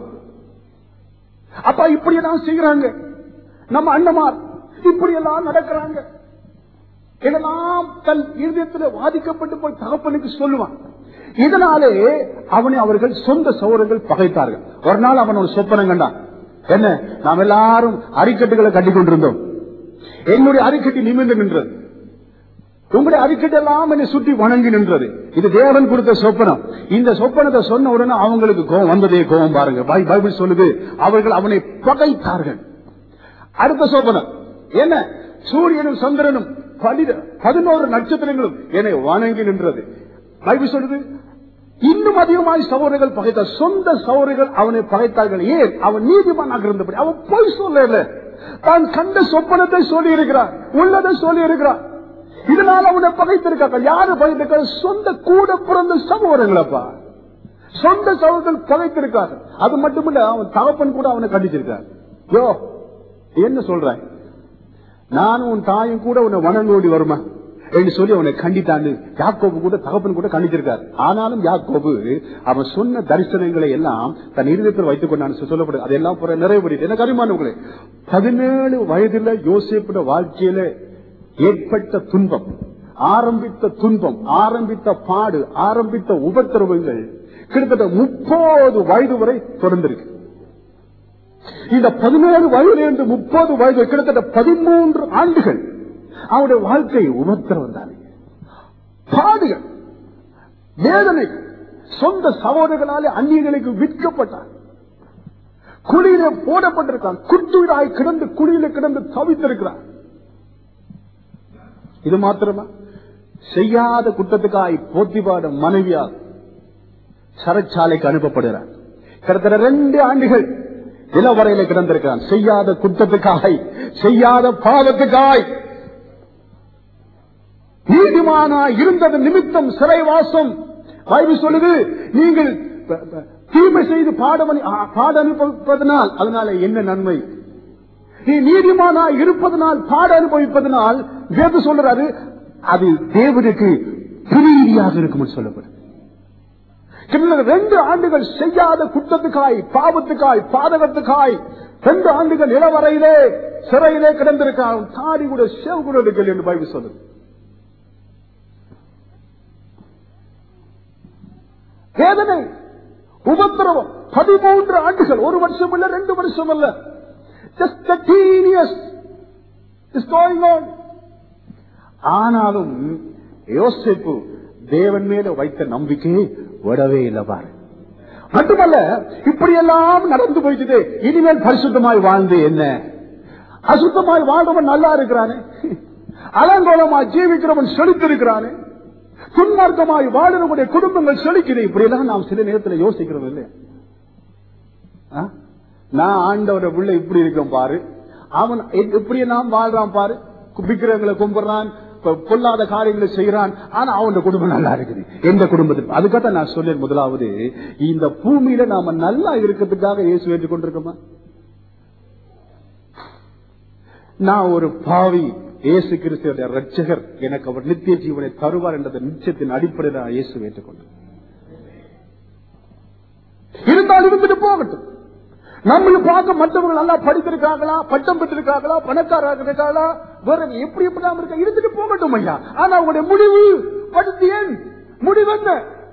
அப்பா இப்படியெல்லாம் செய்கிறாங்க, நம்ம அண்ணமார் இப்படி எல்லாம் நடக்கிறாங்க, இதெல்லாம் தன் இருதயத்தில் வாதிக்கப்பட்டு போய் தகப்பனுக்கு சொல்லுவான். இதனாலே அவனை அவர்கள் சொந்த சகோதரர்கள் பகைத்தார்கள். ஒரு நாள் அவன் ஒரு சொப்பனம் கண்டான். என்ன? நாம் எல்லாரும் அரிக்கட்டுகளை கட்டி கொண்டிருந்தோம், என்னுடைய அரிக்கட்டி நிமிர்ந்து நின்றது, உங்களுடைய அரிக்கட்டு எல்லாம் என்னை சுற்றி வணங்கி நின்றது. இது தேவன் கொடுத்த சொப்பனம். இந்த சொப்பனத்தை சொன்ன உடனே அவங்களுக்கு கோபம் வந்ததே கோபம். பாருங்க, பைபிள் சொல்லுது, அவர்கள் அவனை பகைத்தார்கள். அடுத்த சொப்பனம் என்ன? சூரியனும் சந்திரனும் பதினோரு நட்சத்திரங்களும் என்னை வணங்கி நின்றது. பைபிள் சொல்லுது, இன்னும் அதிகமாய் சகோதரர்கள் பகைத்தார். சொந்த சகோதரர்கள் அவனை பகைத்தார்கள். ஏன்? அவன் நீதிமானாக இருந்தபடி. அவன் போய் சொல்லல, தான் கண்ட சொப்பனத்தை சொல்லி இருக்கிறார், உள்ளதை சொல்லி இருக்கிறார். இதனால அவனை பகைத்திருக்காங்க. யாரு பகைத்திருக்காங்க? சொந்த கூட பிறந்த சகோதரங்களப்பா, சொந்த சகோதரர்கள் பகைத்திருக்காங்க. அது மட்டுமில்ல, அவன் தகப்பன் கூட அவனை கண்டிச்சிருக்கார். யோ, என்ன சொல்றான்? நானும் உன் தாயும் கூட உன்னை வணங்கோடி வருமா என்று சொல்லி அவனை கண்டித்தாண்டு. யாக்கோபு கூட தகப்பன் கூட கண்டிச்சிருக்கார். ஆனாலும் யாக்கோபு அவன் சொன்ன தரிசனங்களை எல்லாம் தன் இருதயத்தில் வைத்துக் கொண்டான் சொல்லப்படுது. அதெல்லாம் நிறைவேறியது. எனக்கு அருமையானவர்களே, பதினேழு வயதுல யோசேப்புடைய வாழ்க்கையில ஏற்பட்ட துன்பம், ஆரம்பித்த துன்பம், ஆரம்பித்த பாடு, ஆரம்பித்த உபத்திரவங்கள் கிட்டத்தட்ட முப்பது வயது வரை தொடர்ந்திருக்கு. இந்த பதினேழு வயது என்று முப்பது வயது கிட்டத்தட்ட பதிமூன்று ஆண்டுகள் அவருடைய வாழ்க்கை உபத்திரவம் தான், பாடுகள், வேதனை. சொந்த சகோதரர்களாலே அந்நியர்களுக்கு விற்கப்பட்டார், குழியில போடப்பட்டிருக்கான், குற்றுயிராய் கிடந்து குழியில கிடந்து தவித்திருக்கிறார். இது மாத்திரமா? செய்யாத குற்றத்துக்காய் போத்திபாட மனைவியால் சரச்சாலைக்கு அனுப்பப்படுகிறார். கிட்டத்தட்ட ரெண்டு ஆண்டுகள் இளவரையில கிடந்திருக்கிறான். செய்யாத குற்றத்துக்காய், செய்யாத பாவத்துக்காய். நீதிமானாய் இருந்தது நிமித்தம் சிறைவாசம். பைபிள் சொல்லுது, நீங்கள் தீமை செய்து பாடம் பாட அனுபவிப்பதனால் அதனால என்ன நன்மை? நீ நீதிமானாய் இருப்பதனால் பாட அனுபவிப்பதனால் வேத சொல்றாரு, அது தேவனுக்கு பிரீதியாக இருக்கும் சொல்லப்படுது. ரெண்டு ஆண்டுகள் செய்யாத குற்றத்துக்காய், பாவத்துக்காய், பாதகத்துக்காய் ரெண்டு ஆண்டுகள் இளவரையிலே சிறையிலே கிடந்திருக்கான். தாடி கூட சேவ் கூட எடுக்கல என்று பைபிள் சொல்லுது. வேதனை, உபத்திரவம் பதிமூன்று ஆண்டுகள், ஒரு வருஷம் இல்ல, ரெண்டு வருஷம் இல்ல, just thirteen years is going on. ஆனாலும் யோசேப்பு தேவன் மேல வைத்த நம்பிக்கையை விடவே இல்லை பாரு. மட்டுமல்ல, இப்படியெல்லாம் நடந்து போயிட்டு இனிமேல் பரிசுத்தமாய் வாழ்ந்து என்ன, அசுத்தமாய் வாழ்றவன் நல்லா இருக்கிறானே, அலங்கோலமாய் ஜீவிக்கிறவன் செழித்திருக்கிறானே, துன்மார்க்கமாய் வாழ்றவனுடைய குடும்பங்கள் செழிக்குது. இப்படி எல்லாம் நாம் சில நேரத்தில் யோசிக்கிறோம் இல்லையா? நான் ஆண்டவரை உள்ள இப்படி இருக்கும் பாரு, அவன் எப்படி நாம் வாழ்றான் பாரு, விக்கிரகங்களை கும்பிடுறான், பொல்லாத காரியங்களை செய்யறான், ஆனா அவன் குடும்பம் நல்லா இருக்குது. எந்த குடும்பத்தில் அதுக்காக நான் சொல்லேன், முதலாவது இந்த பூமியில நாம நல்லா இருக்கிறதுக்காக இயேசு ஏற்றுக் கொண்டிருக்கோமா? நான் ஒரு பாவி, இயேசு கிறிஸ்துவின் இரட்சகர், எனக்கு அவர் நித்திய ஜீவனை தருவார் என்ற நிச்சயத்தின் அடிப்படையில் நான் இயேசு ஏற்றுக்கொண்டேன். இருந்தால் இருந்துட்டு போகட்டும். நம்ம பார்க்க மற்றவர்கள் நல்லா படித்திருக்காங்களா, பட்டம் பெற்றிருக்காங்களா, பணக்காரராக இருக்காங்களா, வேற எப்படி எப்படி இருக்க, இருந்துட்டு போகட்டும் ஐயா. ஆனா அவங்களுடைய முடிவு படுத்தியன் முடிவு என்ன?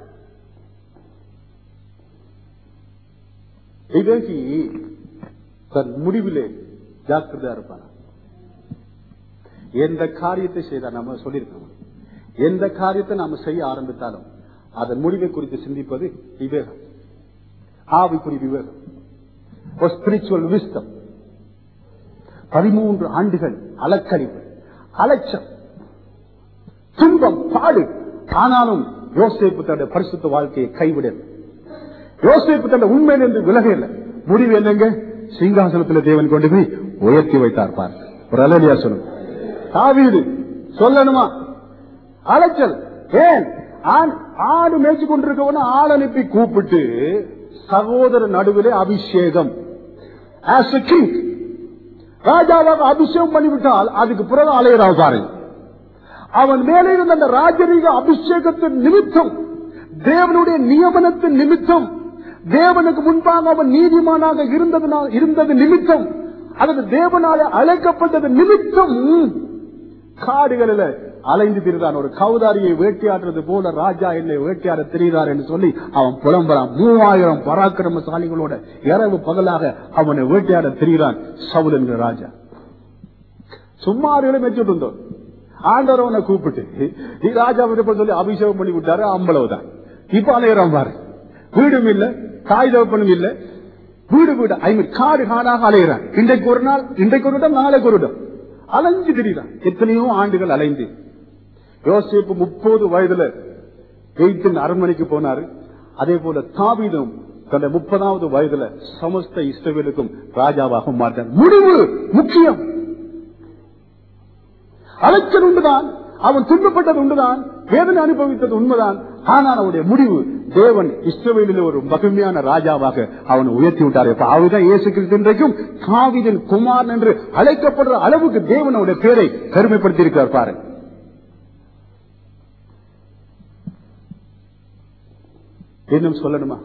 இதற்கு தன் முடிவிலே ஜாக்கிரதையா இருப்பான. எந்த காரியத்தை செய்தா நம்ம சொல்லியிருக்கோம், எந்த காரியத்தை நாம செய்ய ஆரம்பித்தாலும் அதன் முடிவை குறித்து சிந்திப்பது விவேகம், ஆவிக்குரிய விவேகம், ஸ்பிரிச்சுவல் விஸ்டம். பதிமூன்று ஆண்டுகள் அலக்கழிவு, அலட்சம், துன்பம், பாடு. ஆனாலும் யோசேப்பு தன்னுடைய பரிசுத்த வாழ்க்கையை கைவிடல. யோசேப்பு தன்னுடைய உண்மையிலிருந்து விலகல. முடிவு என்னங்க? சிங்காசனத்தில் தேவன் கொண்டு போய் உயர்த்தி வைத்தார் பார். ஒரு அல்லேலூயா சொல்லுங்க. தாவீது சொல்லணுமா? அலைச்சல். ஏன்? ஆடு மேய்ச்சி கொண்டிருக்கவன ஆள் அனுப்பி கூப்பிட்டு சகோதர நடுவிலே அபிஷேகம், as a king, ராஜாவாக அபிஷேகம் பண்ணிவிட்டால் அதுக்கு பிறகு அலையறா பாரு. அவன் மேலே இருந்த அந்த ராஜரீக அபிஷேகத்தின் நிமித்தம், தேவனுடைய நியமனத்தின் நிமித்தம், தேவனுக்கு முன்பாக அவன் நீதிமானாக இருந்தது இருந்தது நிமித்தம், அல்லது தேவனால அழைக்கப்பட்டது நிமித்தம் காடுகளில் அலைந்து திரிதான். ஒரு கௌதாரியை வேட்டையாடுறது போல ராஜா என்னை வேட்டையாட தெரிகிறார் என்று சொல்லி அவன் புலம்புறான். மூவாயிரம் பராக்கிரமசாலிகளோட இரவு பகலாக அவனை வேட்டையாட தெரிகிறான் சவுல் என்கிற ராஜா. சும்மா மெச்சுட்டு இருந்தோம். ஆண்டவர் அவனை கூப்பிட்டு நீ ராஜா சொல்லி அபிஷேகம் பண்ணி விட்டாரு. அம்பளவுதான். இப்ப அலையிறான் பாரு. வீடும் இல்ல, தாய் தகப்பனும் இல்ல, வீடு வீடு ஐ மீன் காடு காடாக அலையிறான். இன்றைக்கு ஒரு நாள், இன்றைக்கு ஒரு இடம், நாளைக்கு ஒரு இடம் அலைஞ்சு திரிகிறான். எத்தனையோ ஆண்டுகள் அலைந்து யோசேப்பு முப்பது வயதுல எய்த்தின் அரண்மனைக்கு போனாரு. அதே போல தாவீதும் தன்னுடைய முப்பதாவது வயதுல சமஸ்த இஸ்ரவேலுக்கும் ராஜாவாக மாற்றார். முடிவு முக்கியம். அலைச்சல் உண்டுதான், அவன் துன்பப்பட்டது உண்டுதான், வேதனை அனுபவித்தது உண்மைதான். ஆனால் அவனுடைய முடிவு தேவன் இஸ்ரவேலில் ஒரு மகிமையான ராஜாவாக அவனை உயர்த்தி விட்டார். அவர்தான் இயேசு கிறிஸ்து இன்றைக்கும் தாவீதின் குமாரன் என்று அழைக்கப்படுற அளவுக்கு தேவன் அவருடைய பேரை பெருமைப்படுத்தி இருக்கிறார் பாரு. இன்னும் சொல்லணுமா?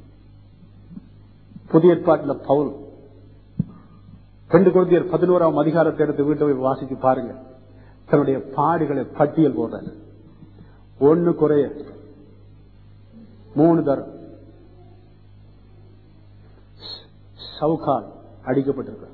புதிய ஏற்பாட்டில் பவுல் ரெண்டு கொரிந்தியர் பதினோராம் அதிகாரத்தை எடுத்து வீட்டை போய் வாசிச்சு பாருங்க. தன்னுடைய பாடுகளை பட்டியல் போடுறாரு. ஒன்னு குறைய மூணு தரம் சவுக்கால் அடிக்கப்பட்டிருக்கிறார்.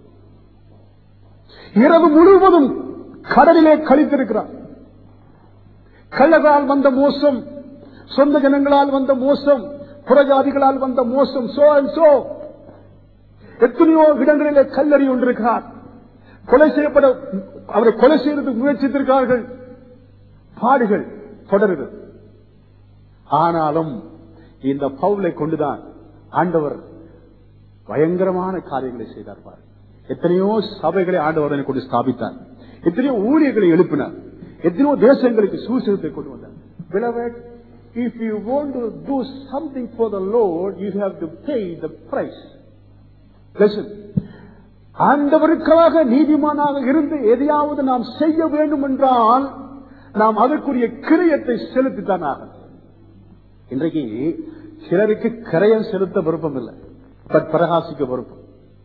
இரவு முழுவதும் கடலிலே கழித்திருக்கிறார். கள்ளர்களால் வந்த மோசம், சொந்த ஜனங்களால் வந்த மோசம், புறஜாதிகளால் வந்த மோசம், சோ அண்ட் சோ எத்தனையோ இடங்களிலே கல்லறி கொண்டிருக்கிறார். கொலை செய்யப்பட அவரை கொலை செய்வதற்கு முயற்சித்திருக்கிறார்கள். பாடுகள் தொடருகிறது. ஆனாலும் இந்த பவுலை கொண்டுதான் ஆண்டவர் பயங்கரமான காரியங்களை செய்தார் பாரு. எத்தனையோ சபைகளை ஆண்டவர் கொண்டு ஸ்தாபித்தார். எத்தனையோ ஊழியர்களை எழுப்பினார். எத்தனையோ தேசங்களுக்கு சுவிசேஷத்தை கொண்டு வந்தார். Beloved, if you want to do something for the Lord, you have to pay the price. Listen. ஆண்டவருக்காக நீதிமானாக இருந்து எதையாவது நாம் செய்ய வேண்டும் என்றால் நாம் அதற்குரிய கிரயத்தை செலுத்தித்தான் ஆகும். இன்றைக்கு சிலருக்கு கிரயம் செலுத்த விருப்பம் இல்லை, பட் பிரகாசிக்க விருப்பம்.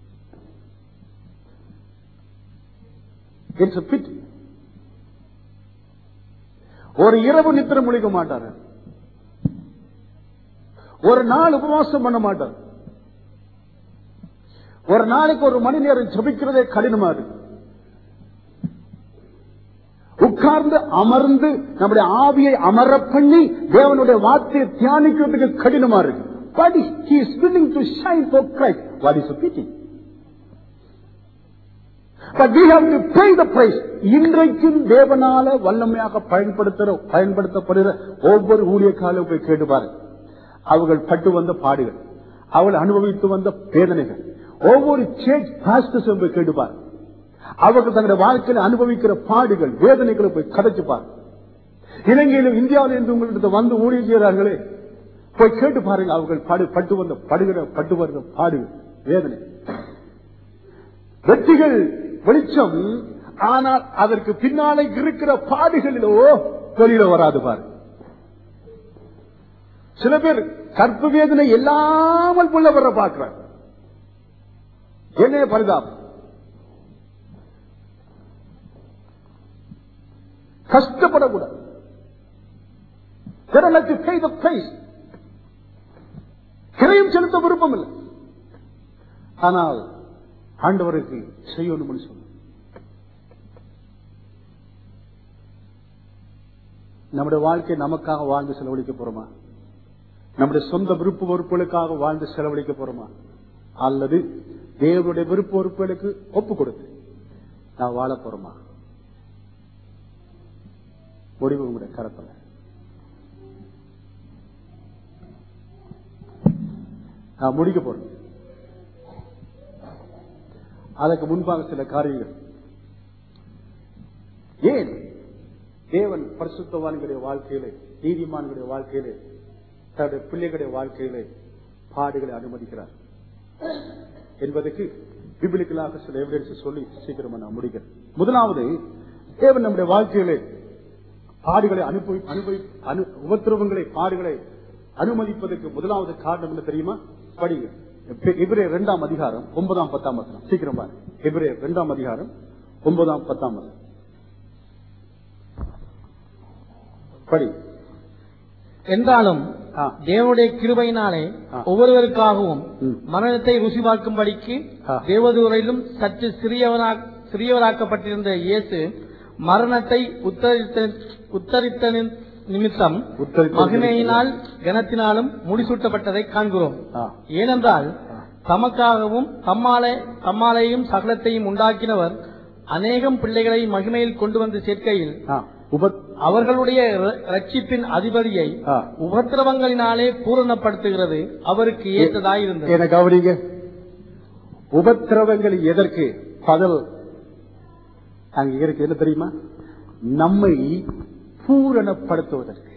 It's a pity. ஒரு இரவு நித்திரம் முழிக்க மாட்டார்கள், ஒரு நாள் உபவாசம் பண்ண மாட்டார். ஒரு நாளைக்கு ஒரு மணி நேரம் ஜெபிக்கிறதே கடினமா இருக்கு. உட்கார்ந்து அமர்ந்து நம்முடைய ஆவியை அமர பண்ணி தேவனுடைய வார்த்தையை தியானிக்கிறதுக்கு கடினமா இருக்கு. But he is willing to shine for Christ. What is the pity? But we have to pay the price. இன்றைக்கும் தேவனால வல்லமையாக பயன்படுத்துற பயன்படுத்தப்படுகிற ஒவ்வொரு ஊழியக்காலும் போய் கேட்டுப்பாரு. அவர்கள் பட்டு வந்த பாடுகள், அவர்கள் அனுபவித்து வந்த வேதனைகள், ஒவ்வொரு சேர்ச் பாஸ்டர்ஸும் போய் கேட்டுப்பார். அவர்கள் தங்களுடைய வாழ்க்கையில் அனுபவிக்கிற பாடுகள் வேதனைகளை போய் கதைச்சுப்பார். இலங்கையிலும் இந்தியாவிலும் இருந்து உங்களிடத்தை வந்து ஊழியம் செய்கிறார்களே, போய் கேட்டு பாருங்க. அவர்கள் பாடு பட்டு வந்த படுகிற பட்டு வருகிற பாடுகள் வேதனை. வெற்றிகள் வெளிச்சம், ஆனால் அதற்கு பின்னாலே இருக்கிற பாடுகளிலோ வெளியில வராது பாரு. சில பேர் கற்பு வேதனை இல்லாமல் புள்ள வர பார்க்கிறார். என்ன பரிதாபம்! கஷ்டப்படக்கூடாது. கிரையும் செலுத்த விருப்பம் இல்லை. ஆனால் ஆண்டவருக்கு செய்யணும் சொல்ல நம்முடைய வாழ்க்கை நமக்காக வாழ்ந்து செலவழிக்க போறோமா? நம்முடைய சொந்த விருப்ப பொறுப்புகளுக்காக வாழ்ந்து செலவழிக்க போறோமா? அல்லது தேவனுடைய விருப்ப பொறுப்புகளுக்கு ஒப்பு கொடுத்து நான் வாழ போறோமா? முடிவு உங்களுடைய கரத்தில். நான் முடிக்க போறேன். அதற்கு முன்பாக சில காரியங்கள். ஏன் தேவன் பரிசுத்தவான்களுடைய வாழ்க்கையிலே, நீதிமான்களுடைய வாழ்க்கையிலே, தன்னுடைய பிள்ளைகளுடைய வாழ்க்கையிலே பாடுகளை அனுமதிக்கிறார் என்பதற்கு பிபிலிக்கலாக சில எவிடன்ஸ் சொல்லி சீக்கிரமா நான் முடிக்கிறேன். முதலாவது, தேவன் நம்முடைய வாழ்க்கையிலே பாடுகளை அனுபவி அனுபவி உபத்திரவங்களை பாடுகளை அனுமதிப்பதற்கு முதலாவது காரணம் என்ன தெரியுமா? படிங்க. எபிரேயர் இரண்டாம் அதிகாரம் ஒன்பதாம் பத்தாம் வசனம். சீக்கிரம் பாருங்க. எபிரேயர் இரண்டாம் அதிகாரம் ஒன்பதாம் பத்தாம் வசனம் படி. என்றாலும் தேவனுடைய கிருபையினாலே ஒவ்வொருவருக்காகவும் மரணத்தை ருசி பார்க்கும்படிக்கு தேவதூரிலும் சற்று சிறியவராக்கப்பட்டிருந்த இயேசு மரணத்தை உத்தரித்த நிமித்தம் மகிமையினால் கனத்தினாலும் முடிசூட்டப்பட்டதை காண்கிறோம். ஏனென்றால் தமக்காகவும் தம்மாலே தம்மாலையும் சகலத்தையும் உண்டாக்கினவர் அநேகம் பிள்ளைகளை மகிமையில் கொண்டு வந்து சேர்க்கையில் அவர்களுடைய ரட்சிப்பின் அதிபதியை உபத்திரவங்களினாலே பூரணப்படுத்துகிறது அவருக்கு ஏற்றதாயிருந்தது. என கவனிங்க. உபத்திரவங்கள் எதற்கு பதில் அங்க இருக்கு என்ன தெரியுமா? நம்மை பூரணப்படுத்துவதற்கு.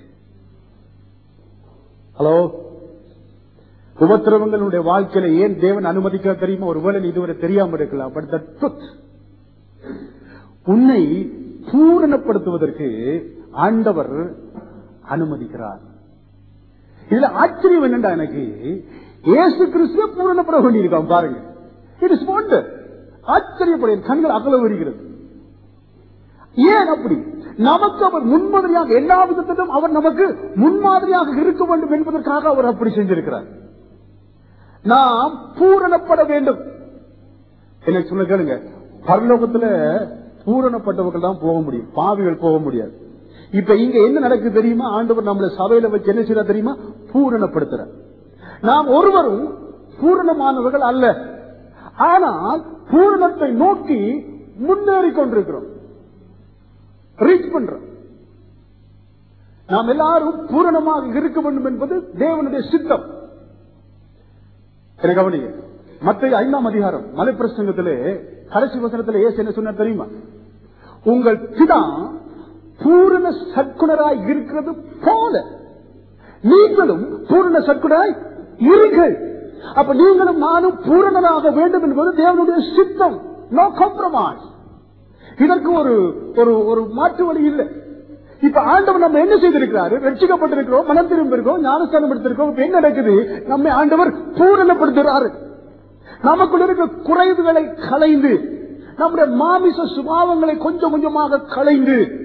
ஹலோ, உபத்திரவங்களுடைய வாழ்க்கையில ஏன் தேவன் அனுமதிக்க தெரியுமா? ஒருவேளை இதுவரை தெரியாம இருக்கலாம். பட் தி ட்ரூத், உன்னை பூரணப்படுத்துவதற்கு ஆண்டவர் அனுமதிக்கிறார். இதுல ஆச்சரியம் என்னண்டா, எனக்கு இயேசு கிறிஸ்துவ பூரணப்பட வேண்டியிருக்கான் பாருங்க. It is wonder. ஆச்சரியப்படைய கண்கள் அகல வருகிறது. ஏன் அப்படி? நமக்கு அவர் முன்மாதிரியாக, எல்லா விதத்திலும் அவர் நமக்கு முன்மாதிரியாக இருக்க வேண்டும் என்பதற்காக அவர் அப்படி செஞ்சிருக்கிறார். நாம் பூரணப்பட வேண்டும். என்ன சொல்ல கேளுங்க, பரலோகத்துல பூரணப்பட்டவர்கள் தான் போக முடியும், பாவிகள் போக முடியாது. இப்ப இங்க என்ன நடக்குது தெரியுமா? ஆண்டவர் நம்மளை சபையில வச்சு என்ன செய்ய தெரியுமா? பூரணப்படுத்துற. நாம் ஒருவரும் பூரணமானவர்கள் அல்ல, ஆனால் பூரணத்தை நோக்கி முன்னேறி கொண்டிருக்கிறோம், ரீச் பண்றோம். நாம் எல்லாரும் பூரணமாக இருக்க வேண்டும் என்பது தேவனுடைய சித்தம். கவனிங்க, மத்தேயு ஐந்தாம் அதிகாரம் மலை பிரசங்கத்திலே கடைசி வசனத்திலே இயேசு என்ன சொன்னார் தெரியுமா? உங்கள் பிதா பூரண சற்குணராய் இருக்கிறது போல நீங்களும் பூரண சற்குணராய் இருங்கள். அப்ப நீங்களும் நானும் பூரணராக வேண்டும் என்பது தேவனுடைய சித்தம். No compromise. இதற்கு ஒரு ஒரு மாற்று வழி இல்லை. இப்ப ஆண்டவர் நம்ம என்ன செய்திருக்கிறாரு? ரட்சிக்கப்பட்டிருக்கிறோம், மனம் திரும்பியிருக்கோம், ஞானஸ்தானம் எடுத்திருக்கோம். இப்ப என்ன நடக்குது? நம்மை ஆண்டவர் பூரணப்படுத்துகிறாரு. நமக்குள்ள இருக்கிற குறைவுகளை களைந்து, நம்முடைய மாமிச சுபாவங்களை கொஞ்சம் கொஞ்சமாக களைந்து,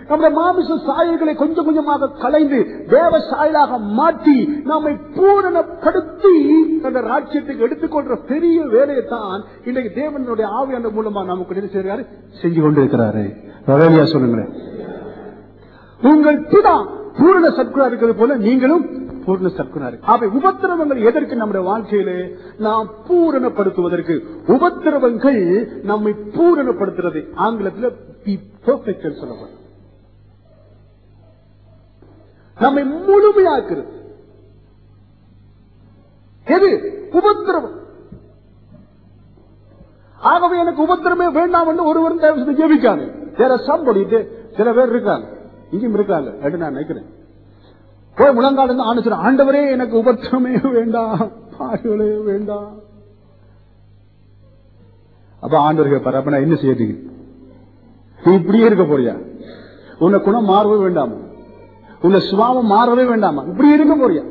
நம்முடைய மாமிச சாயல்களை கொஞ்சம் கொஞ்சமாக கலைந்து தேவ சாயலாக மாற்றி நம்மை பூரணப்படுத்தி அந்த ராஜ்யத்துக்கு எடுத்துக்கொள்ற பெரிய வேலையை தான் இன்றைக்கு தேவனுடைய ஆவியான மூலமா நமக்கு என்ன செய்யறாரு, செஞ்சு கொண்டிருக்கிறாரு. சொல்லுங்களேன். உங்கள் பிதா பூரண சத்குணா இருக்கிறது போல நீங்களும் பூர்ண சத்குணா இருக்கு. அவை உபத்திரவங்கள் எதற்கு? நம்முடைய வாழ்க்கையிலே நாம் பூரணப்படுத்துவதற்கு. உபத்திரவங்கள் நம்மை பூரணப்படுத்துறது. ஆங்கிலத்தில் be perfect சொல்லப்படும். நம்மை முழுமையாக்குறது. எது? உபத்திரவம். ஆகவே எனக்கு உபத்திரமே வேண்டாம் என்று ஒருவரும் தயவு ஜெபிக்காது. வேற சம்படிட்டு சில பேர் இருக்காங்க, இங்கேயும் இருக்காங்க. நான் நினைக்கிறேன் போய் முழங்கால ஆண்டு ஆண்டவரே எனக்கு உபத்திரமே வேண்டாம், பாடுகளே வேண்டாம். அப்ப ஆண்டவர்கள் பரப்ப என்ன செய்யுங்க? நீ இப்படியே இருக்க போறியா? உன்னை குணம் மாறவே வேண்டாமா? உன்னை சுபாவம் மாறவே வேண்டாமா? இப்படியே இருக்க போறியா?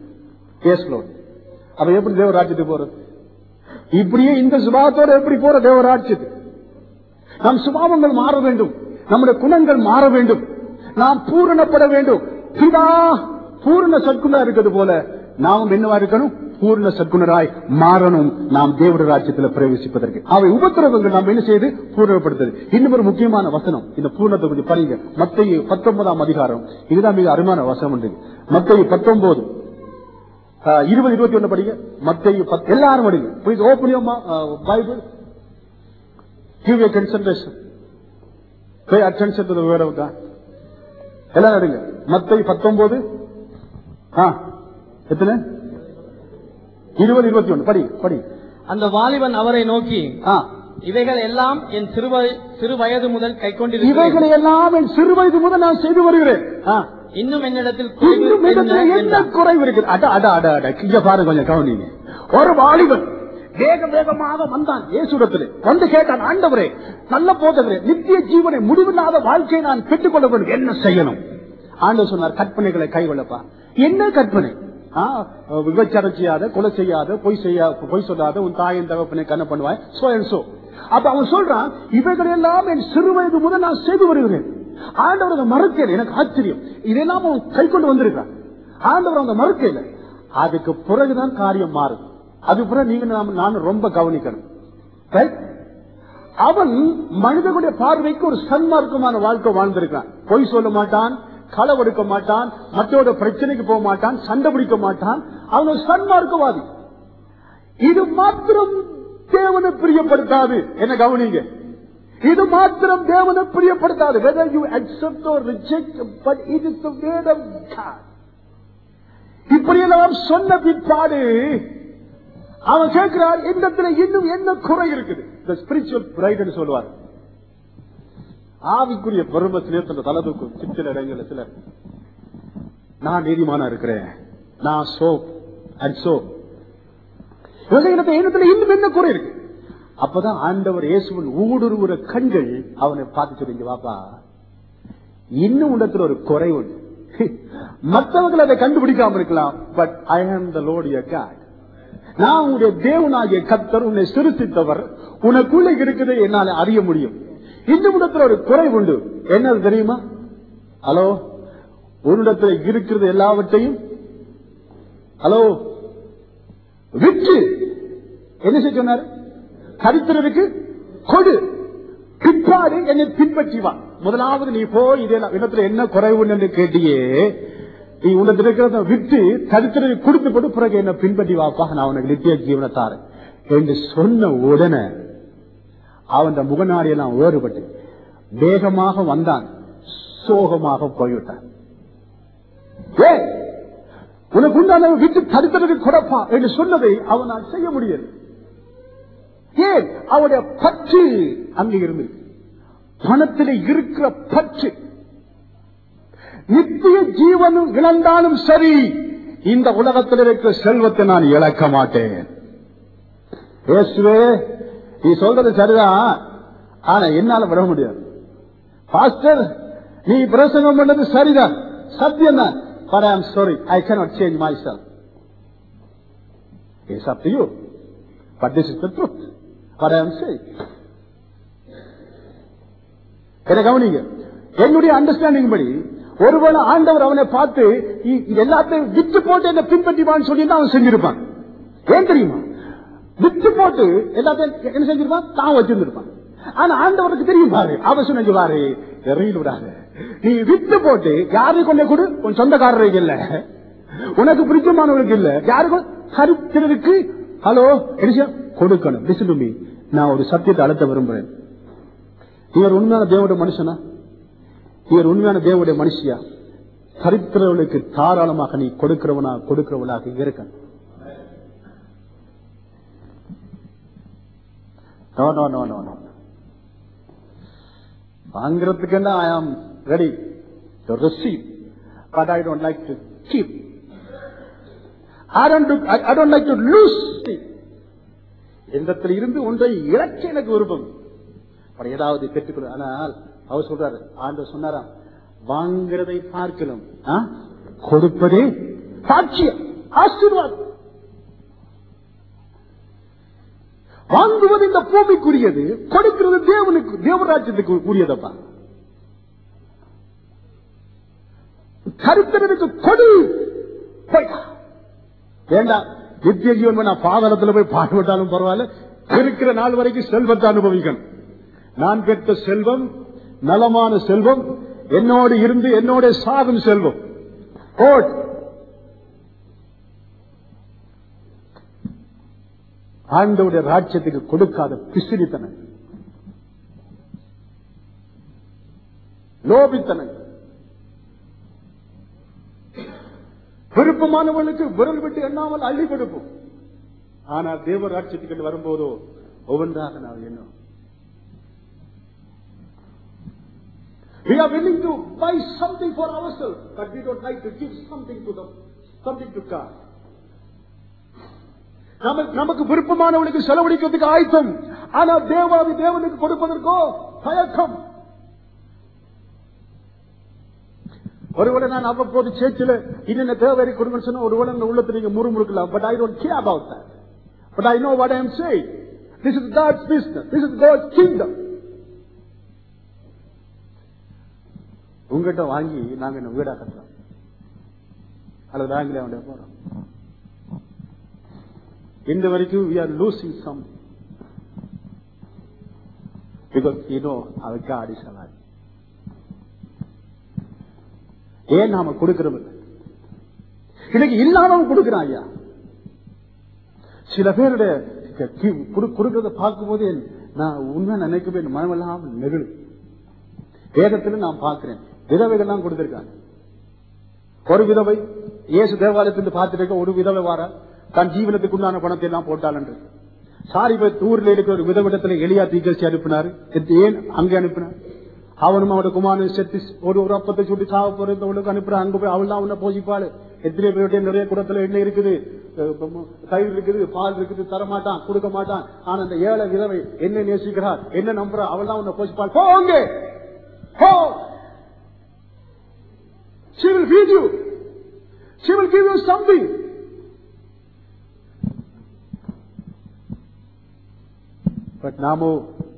அப்ப எப்படி தேவராஜ்யத்துக்கு போறது? இப்படியே இந்த சுபாவத்தோட எப்படி போற தேவராஜ்யத்துக்கு? நம் சுபாவங்கள் மாற வேண்டும், நம்முடைய குணங்கள் மாற வேண்டும், நாம் பூரணப்பட வேண்டும். பிதா பூர்ண சத்குணா இருக்கிறது போல நாமும் என்னவா இருக்கணும்? பூர்ண சத்குணராய் மாறணும், நாம் தேவட ராஜ்யத்தில் பிரவேசிப்பதற்கு. அவை உபத்திரவங்கள் நாம் என்ன செய்து பூரணப்படுத்துது. இன்னும் ஒரு முக்கியமான வசனம், இந்த பூர்ணத்தை கொஞ்சம் படிங்க. மத்தேயு பத்தொன்பதாம் அதிகாரம், இதுதான் மிக அருமையான வசனம் உண்டு. மத்தேயு பத்தொன்பது இருபது இருபத்தி ஒண்ணு படிங்க. மத்தேயு எல்லாரும் படிங்க. Please open your Bible. Give your concentration. Pay attention to the word of God. எல்லாம் எடுங்க. மத்தேயு பத்தொன்பது எத்தனை? இருபது இருபத்தி ஒண்ணு படி படி. அந்த வாலிபன் அவரை நோக்கி, இவைகள் எல்லாம் என் சிறு வயது முதல் கை கொண்டிருக்கிறேன். இவைகளை எல்லாம் என் சிறு வயது முதல் நான் செய்து வருகிறேன். இன்னும் என்னிடத்தில் என்ன குறைவு இருக்கு? அட அட அட அட இங்க பாருங்க, கொஞ்சம் கவனிங்க. ஒரு வாலிபன் வேக வேகமாக வந்தான் இயேசுவிடத்தில் வந்து கேட்டான், ஆண்டவரே, நல்ல போதகரே, நித்திய ஜீவனை முடிவில்லாத வாழ்க்கையை நான் பெற்றுக் கொள்ள வேண்டும், என்ன செய்யணும்? ஆண்டவர் சொன்னார், கற்பனைகளை கைவிடப்பா. என்ன கற்பனை? விபச்சாரம் செய்யாத, கொலை செய்யாத, பொய் செய்ய பொய் சொல்லாத, உன் தாயின் தகப்பனை கண்ண பண்ணுவாய், சோ அண்ட் சோ. அப்ப அவன் சொல்றான், இவைகள் எல்லாம் என் சிறு வயது முதல் நான் செய்து வருகிறேன். ஆண்டவர் அதை மறுக்கல. எனக்கு ஆச்சரியம், இதெல்லாம் அவன் கை கொண்டு வந்திருக்கான். ஆண்டவர் அவங்க மறுக்கல. அதுக்கு பிறகுதான் காரியம் மாறும். அது பிறகு நீங்க நானும் ரொம்ப கவனிக்கணும். அவன் மனிதனுடைய பார்வைக்கு ஒரு சன்மார்க்கமான வாழ்க்கை வாழ்ந்திருக்கான். பொய் சொல்ல மாட்டான், களவெடுக்க மாட்டான், மற்றோட பிரச்சனைக்கு போக மாட்டான், சண்டை பிடிக்க மாட்டான். அவன் ஒரு சன்மார்க்கவாதி. இது மாத்திரம் தேவனை பிரியப்படுத்தாது. என்ன கவனிங்க, இது மாத்திரம் தேவனை பிரியப்படுத்தாது. whether you accept or reject, but it is the word of God. இப்படியெல்லாம் சொன்ன பிற்பாடு அவன் கேட்கிறார், இந்த இன்னும் என்ன குறை இருக்குது? the spiritual pride ன்னு சொல்லுவார். ஆவிக்குரிய பெருமத்திலே தன் தலை தூக்கும் சில இடங்கள்ல சிலர், நான் நீதிமானா இருக்கிறேன், நான் சோ அண்ட் சோ. இன்னும் என்ன குறை இருக்கு? அப்பதான் ஆண்டவர் இயேசுவின் ஊடுருவுற கண்கள் அவனை பார்த்து சொல்லுங்க, வாப்பா, இன்னும் இடத்துல ஒரு குறை உண்டு. மற்றவர்கள் அதை கண்டுபிடிக்காம இருக்கலாம், பட் ஐ ஆம் தி லார்ட் யுவர் காட். நான் உன்னுடைய தேவனாகிய கர்த்தர், உன்னை சிருஷ்டித்தவர், உனக்குள்ள இருக்கிறதை என்னால அறிய முடியும். இந்த இடத்துல ஒரு குறை உண்டு. என்னது தெரியுமா? ஹலோ, உன்னிடத்துல இருக்கிறது எல்லாவற்றையும் ஹலோ விற்று என்ன செய்ய சொன்னார்? கரித்திரருக்கு கொடு, பிற்பாடு என்னை பின்பற்றி வா. முதலாவது நீ போய் இதெல்லாம் இடத்துல என்ன குறைவு என்று கேட்டியே, நீ உனக்கு இருக்கிறத விட்டு கரித்திரருக்கு கொடுத்து போட்டு பிறகு என்ன பின்பற்றி வாப்பா, நான் உனக்கு நித்திய ஜீவனை தாரேன் என்று சொன்ன உடனே அவன் முகநாடியெல்லாம் வேறுபட்டு வேகமாக வந்தான், சோகமாக போய்விட்டான். ஏ, உனக்கு உண்டான விட்டு தடுத்தலுக்கு கொடுப்பா என்று சொன்னதை அவனால் செய்ய முடியாது. ஏன்? அவருடைய பற்று அங்கே இருந்து, பணத்தில் இருக்கிற பற்று. நித்திய ஜீவனும் இழந்தாலும் சரி, இந்த உலகத்தில் இருக்கிற செல்வத்தை நான் இழக்க மாட்டேன். இயேசுவே, நீ சொல்றது சரிதான், ஆனா என்னால விட முடியாது. பாஸ்டர், நீ பிரசங்கம் பண்ணது சரிதான், சத்தியம் தான், but I am sorry, I cannot change myself. It's up to you, but this is the truth, what I am saying. என்ன கவனிங்க, என்னுடைய அண்டர்ஸ்டாண்டிங் படி ஒருவேளை ஆண்டவர் அவனை பார்த்து எல்லாத்தையும் விட்டு போட்டு என்ன பின்பற்றிவான்னு சொல்லி அவன் செஞ்சிருப்பான். ஏன் தெரியுமா? விட்டு போட்டு எல்லாத்தையும் என்ன செஞ்சிருப்பான்? தான் வச்சிருந்திருப்பான். ஆனா ஆண்டவருக்கு தெரியும் பாரு, அவன் சொன்னாரு எறையில் விடாது, நீ விட்டு போட்டு யாரு கொண்டே கொடு, உன் சொந்தக்காரருக்கு இல்ல, உனக்கு பிடிச்சமானவர்களுக்கு இல்ல, யாருக்கும் கருத்திற்கு ஹலோ கொடுக்கணும். Listen to me. நான் ஒரு சத்தியத்தை அழுத்த விரும்புறேன். இவர் உண்மையான தேவனுடைய மனுஷனா? இவர் உண்மையான தேவனுடைய மனுஷியா? கருத்திரவர்களுக்கு தாராளமாக நீ கொடுக்கிறவனா கொடுக்கிறவளாக இருக்கணும். No, no, no, no, no. வாங்கிறதுக்கு என்ன I am ready to receive, but I don't like to keep. I don't, do, I, I don't like to lose. எந்தத்தில் இருந்து ஒன்றை இழக்க எனக்கு விருப்பம். ஏதாவது பெற்றுக்கொள்ள. ஆனால் அவர் சொல்றாரு, ஆண்டவர் சொன்னாராம், வாங்கிறதை பார்க்கலாம் கொடுப்பதே சாட்சியம், ஆசீர்வாதம். வாங்குவது இந்த பூமிக்குரியது, கொடுக்கிறது தேவனுக்கு, தேவராஜ்யத்துக்கு உரியதப்பா. கருத்தனுக்கு கொடு வேண்டாம். நித்திய ஜீவன் நான் பாதாளத்தில் போய் பாடுபட்டாலும் பரவாயில்ல, இருக்கிற நாள் வரைக்கும் செல்வத்தை அனுபவிக்கணும். நான் பெற்ற செல்வம் நலமான செல்வம், என்னோடு இருந்து என்னோட சாகும் செல்வம். ஆண்டவருடைய ராஜ்யத்துக்கு கொடுக்காத பிசிறித்தனம், லோபித்தனம், விருப்பமானவர்களுக்கு விரல் விட்டு எண்ணாமல் அள்ளி கொடுப்போம். ஆனால் தேவ ராஜ்யத்துக்கு வரும்போதோ ஒவ்வொன்றாக நாம் எண்ணோம். We are willing to buy something for ourselves, but we don't like to give something to them, something to God. நமக்கு விருப்பமானவர்களுக்கு செலவழிக்கிறதுக்கு ஆயத்தம், ஆனால் தேவாதி தேவனுக்கு கொடுப்பதற்கோ தயக்கம். ஒருவேளை நான் அவ்வப்போது சேர்ச்சில இன்னென்ன தேவை கொடுங்க சொன்னா ஒருவேளை உள்ளத்தை நீங்க முறுமுறுக்கலாம். But I don't care about that. But I know what I am saying. This is God's business. This is God's kingdom. உங்ககிட்ட வாங்கி நாங்க என்ன வீடா கட்டுறோம் அல்லது வாங்கல அவன் போறோம். இந்த வரைக்கும் we are losing some because you know our God is alive. ஏன் நாம கொடுக்கிறோம்? இன்னைக்கு இல்லாதவன் கொடுக்கிறான் ஐயா. சில பேருடைய கொடுக்கிறத பார்க்கும் போது நான் உண்மை நினைக்கவே மனமெல்லாம் நெகிழ். வேதத்தில் நான் பார்க்கிறேன், விதவைகள் தான் கொடுத்திருக்காங்க. ஒரு விதவை இயேசு தேவாலயத்திலிருந்து பார்த்துட்டு ஒரு விதவை வார தன் ஜீவனத்துக்கு உண்டான பணத்தை எல்லாம் போட்டாள் என்று சாரி போய் ஊரில் இருக்கிற ஒரு விதவிடத்தில் எளியா தீக்கரிசி அனுப்பினார். ஏன் அங்கே அனுப்பினார்? அவனும் அவனோட குமாரன் செத்து ஒரு ஒரு அப்பத்தை சுட்டி சாவ போறவளுக்கு அனுப்புறான். அங்க போய் அவள் தான் அவனை போஷிப்பாள். எத்தனை பேருடைய நிறைய குடத்துல எண்ணெய் இருக்குது, தயிர் இருக்குது, பால் இருக்குது, தரமாட்டான், கொடுக்க மாட்டான். ஆனா அந்த ஏழை விதவை என்ன நேசிக்கிறார், என்ன நம்புறா, அவள் தான் உன்னை போஷிப்பாள். போங்க, she will feed you, she will give you something. But நாமோ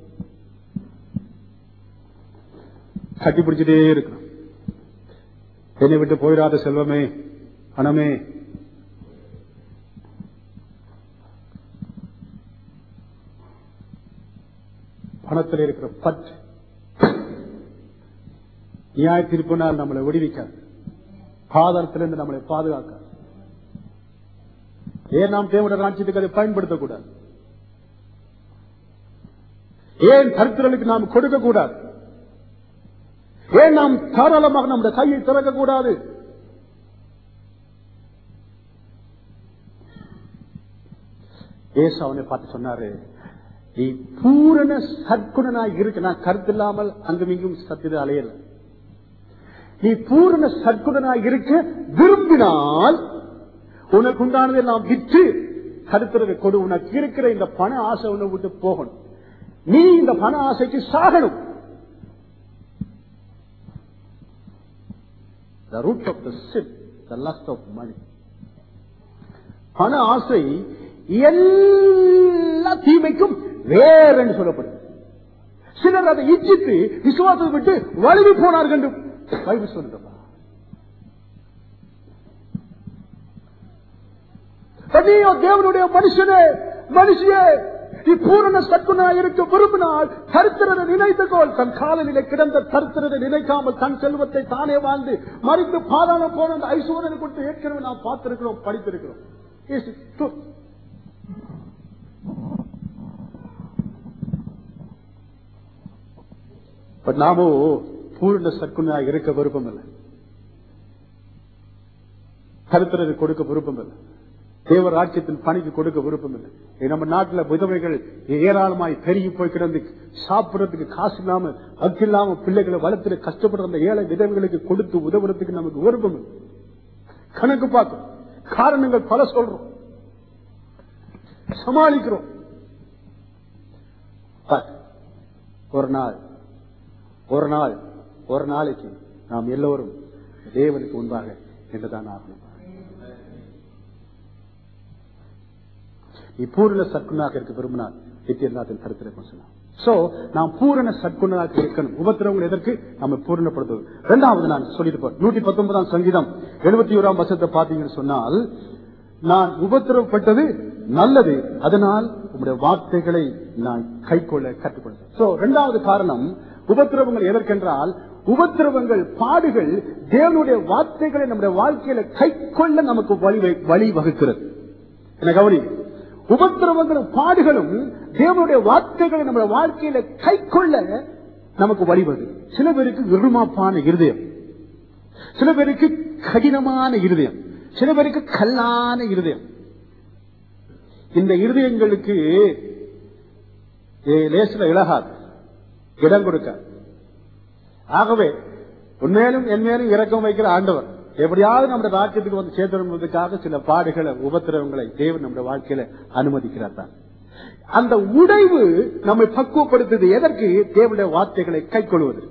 கட்டிப்பிடிச்சிட்டே இருக்கிறோம். என்னை விட்டு போயிடாத செல்வமே, பணமே, பணத்தில் இருக்கிற பற்று நியாய தீர்ப்பினால் நம்மளை விடுவிக்காது, பாதாளத்திலிருந்து நம்மளை பாதுகாக்காது. ஏன் நாம் தேவனுடைய ராஜ்யத்துக்கு அதை பயன்படுத்தக்கூடாது? ஏன் கருத்துகளுக்கு நாம் கொடுக்க கூடாது? ஏன் நாம் தாராளமாக நம்முடைய கையை திறக்க கூடாது? ஏசு அவனை பார்த்து சொன்னாரு, நீ பூரண சற்குணனாய் இருக்க. நான் கருத்து இல்லாமல் அங்கும் இங்கும் சத்தியத்தை அலையல. நீ பூரண சற்குணனாய் இருக்க விரும்பினால் உனக்கு உண்டானதை எல்லாம் விற்று கருத்துறதை கொடு. உனக்கு இருக்கிற இந்த பண ஆசை உன்னை விட்டு போகணும். நீ இந்த பண ஆசைக்கு சாகணும். The root of the sin, the lust of money. பண ஆசை எல்லா தீமைக்கும் வேறு என்று சொல்லப்படுது. சிலர் அதை இச்சித்து விசுவாசத்தை விட்டு வழுவி போனார்கள் என்று பைபிள் சொல்லுதப்பா. நீயோ தேவனுடைய மனுஷனே, மனுஷியே, நீ பூரண சற்குணாய் இருக்க விரும்பினால் தரித்திரனை நினைத்துக்கோள். தன் காலநிலை கிடந்த தரித்திரனை நினைக்காமல் தன் செல்வத்தை தானே வாழ்ந்து மறித்து பாதாள போன அந்த ஐஸ்வர்யனை கொடுத்து ஏற்கனவே நாம் பார்த்திருக்கிறோம், படித்திருக்கிறோம். நாமோ பூரண சற்குணாய் இருக்க விருப்பம் இல்லை, தரித்திரனை கொடுக்க விருப்பம் இல்லை, தேவராட்சியத்தின் பணிக்கு கொடுக்க விருப்பம் இல்லை. நம்ம நாட்டில் விதவைகள் ஏராளமாய் பெருகி போய் கிடந்து சாப்பிடறதுக்கு காசு இல்லாம அக்கு இல்லாம பிள்ளைகளை வளர்த்து கஷ்டப்படுற அந்த ஏழை விதவைகளுக்கு கொடுத்து உதவுறதுக்கு நமக்கு விருப்பம் இல்லை. கணக்கு பார்க்கும் காரணங்கள் பல சொல்றோம், சமாளிக்கிறோம். ஒரு நாள் ஒரு நாள் ஒரு நாளைக்கு நாம் எல்லோரும் தேவனுக்கு முன்பாக என்றுதான் ஆகணும். நீ பூரண சற்குணாக இருக்க விரும்பினால் நித்தியநாதன் கருத்தில் சொன்னார். சோ நாம் பூரண சற்குணாக இருக்கணும். உபத்திரவங்கள் எதற்கு நம்ம பூரணப்படுத்துவது. இரண்டாவது நான் சொல்லிட்டு போறேன். நூற்றி பத்தொன்பதாம் சங்கீதம் எழுபத்தி ஓராம் வசனத்தை பார்த்தீங்கன்னு சொன்னால், நான் உபத்திரவப்பட்டது நல்லது, அதனால் உங்களுடைய வார்த்தைகளை நான் கை கொள்ள கற்றுக்கொள்கிறேன். சோ இரண்டாவது காரணம் உபத்திரவங்கள் எதற்கென்றால், உபத்திரவங்கள் பாடுகள் தேவனுடைய வார்த்தைகளை நம்முடைய வாழ்க்கையில கை கொள்ள நமக்கு வழி வழி வகுக்கிறது. என்ன கவனி, உபத்திரவங்களும் பாடுகளும் தேவனுடைய வார்த்தைகளை நம்முடைய வாழ்க்கையில கை கொள்ள நமக்கு வழிவது. சில பேருக்கு விருமாப்பான இருதயம், சில பேருக்கு கடினமான இருதயம், சில பேருக்கு கல்லான இருதயம். இந்த இருதயங்களுக்கு லேசில இழகாது, இடம் கொடுக்க. ஆகவே உண்மையிலும் என் மேலும் இரக்கம் வைக்கிற ஆண்டவர் எப்படியாவது நம்முடைய ராஜ்யத்துக்கு வந்து சேர்த்துவதற்காக சில பாடுகளை உபத்திரவங்களை தேவன் நம்முடைய வாழ்க்கையில அனுமதிக்கிறார் தான். அந்த உடைவு நம்மை பக்குவப்படுத்துது எதற்கு? தேவனுடைய வார்த்தைகளை கை கொள்வது.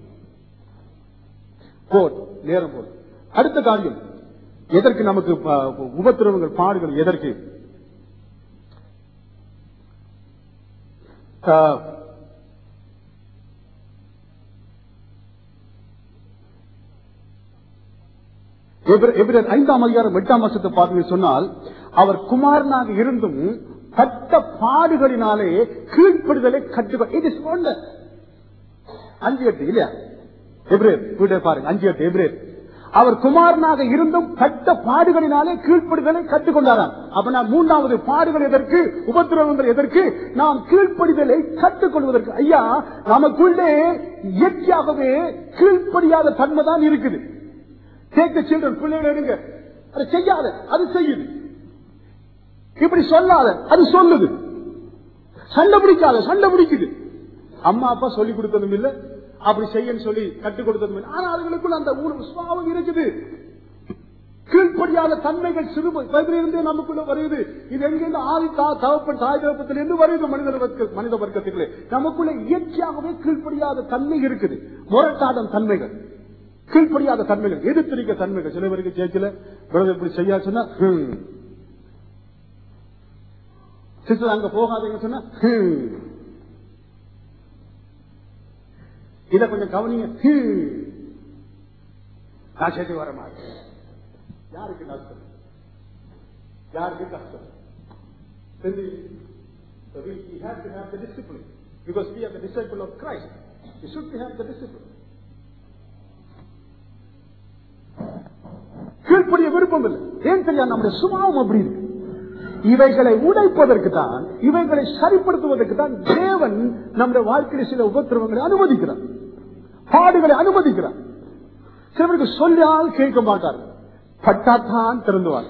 போர் நேரம் போது அடுத்த காரியம் எதற்கு நமக்கு உபத்திரவங்கள் பாடுகள் எதற்கு? ஐந்தாம் அதிகாரம் எட்டாம் வருஷத்தை பார்த்து சொன்னால், அவர் குமாரனாக இருந்தும் பட்ட பாடுகளினாலே கீழ்ப்படுதலை கற்றுக்கொள்ள. அஞ்சு எட்டு இல்லையா? எபிரேயர் பாருங்க, அஞ்சு எட்டு எபிரேயர். அவர் குமாரனாக இருந்தும் பட்ட பாடுகளினாலே கீழ்ப்படுதலை கற்றுக்கொண்டாராம். அப்ப நான் மூன்றாவது பாடுகள் எதற்கு? உபத்திரவங்கள் எதற்கு? நாம் கீழ்ப்படிதலை கற்றுக்கொள்வதற்கு. ஐயா, நமக்குள்ளே இயற்கையாகவே கீழ்ப்படியாத தன்மை தான் இருக்குது. Take the children, பிள்ளைகளை எடுங்க, அது செய்யாத அது செய்யுது, இப்படி சொல்லாத அது சொல்லுது, சண்டை பிடிக்காத சண்டை பிடிக்குது. அம்மா அப்பா சொல்லி கொடுத்ததும் இல்ல, அப்படி செய்யன்னு சொல்லி கற்றுக் கொடுத்ததும் இல்லை. ஆனா அதுகளுக்குள்ள அந்த சுபாவம் இருக்குது. கீழ்ப்படியாத தன்மைகள் சிறுமையிலிருந்து நமக்குள்ள வருது. இது எங்கிருந்து? ஆதி தகப்பன் தாய் தகப்பத்திலிருந்து வருது. மனித மனித வர்க்கத்துக்குள்ளே நமக்குள்ள இயற்கையாகவே கீழ்ப்படியாத தன்மை இருக்குது. முரட்டாத தன்மைகள், கீழ்ப்படியாத தன்மைகள், எதிர்த்திருக்க தன்மைகள். சில பேருக்கு சேர்க்கல இப்படி செய்யா சொன்னா சிஸ்டர் அங்க போகாதீங்க சொன்னா இத கொஞ்சம் கவனிங்க, நான் சேர்த்து வர மாட்டேன். யாருக்கு நஷ்டம்? யாருக்கு கஷ்டம்? We have to have the discipline because we are the disciple of Christ. We should have the discipline. கீழ்ப்படிய விருப்பம் இல்லை. ஏன் தெரியாது? நம்முடைய சுபாவம் அப்படி இருக்கு. இவைகளை உடைப்பதற்கு தான், இவைகளை சரிப்படுத்துவதற்கு தான் தேவன் நம்முடைய வாழ்க்கையில் சில உபத்திரவங்களை அனுமதிக்கிறார், பாடுகளை அனுமதிக்கிறார். சிலருக்கு சொல்லால் கேட்க மாட்டார், பட்டாத்தான் திறந்துவார்.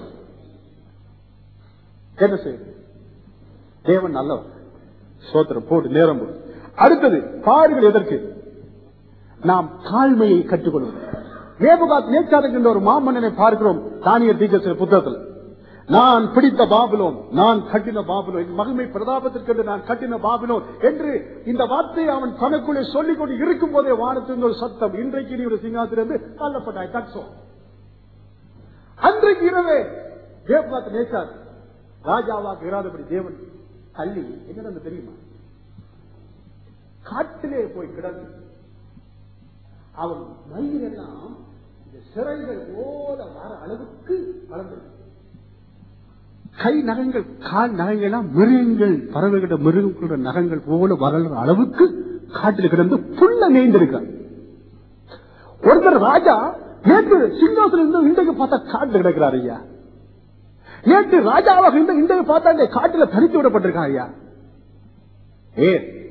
என்ன செய்யுது? தேவன் நல்லவர். சோத்திரம் போட்டு நேரம் போடு. அடுத்தது பாடுகள் எதற்கு? நாம் தாழ்மையை கற்றுக்கொள்வோம். நேபுகாத் நேச்சாதக் என்ற ஒரு மாமன்னனை பார்க்கிறோம் தானியேல் தீர்க்கதரிசி புத்தகத்தில். நான் பிடித்த பாபிலோன், நான் கட்டின பாபிலோன், மகிமை பிரதாபத்திற்கு நான் கட்டின பாபிலோன் என்று இந்த வார்த்தையை அவன் தனக்குள்ளே சொல்லிக் கொண்டு இருக்கும் போதே வானத்தின் ஒரு சத்தம், இன்றைக்கு நீ ஒரு சிங்காத்திலிருந்து தள்ளப்பட்டாய். தட்சோ அன்றைக்கு இரவே நேபுகாத் நேச்சார் ராஜாவாக இராதபடி தேவன் தள்ளி என்ன தெரியுமா? காட்டிலே போய் கிடந்து அவன் மயிரெல்லாம் இந்த சிறைகள் போல வர அளவுக்கு வளர்ந்தது. கை நகங்கள் கால் நகங்கள்லாம் மிருகங்கள் பறவைகிட்ட மிருகங்களோட நகங்கள் போல வளர்ற அளவுக்கு காட்டில் கிடந்து புல்ல மேய்ந்திருக்க. ஒருத்தர் ராஜா நேற்று சிங்காசனம் இருந்து இன்றைக்கு பார்த்தா காட்டில் கிடக்கிறார் ஐயா. நேற்று ராஜாவாக இருந்து இன்றைக்கு பார்த்தா இந்த காட்டில் தனித்து விடப்பட்டிருக்கான் ஐயா. ஏ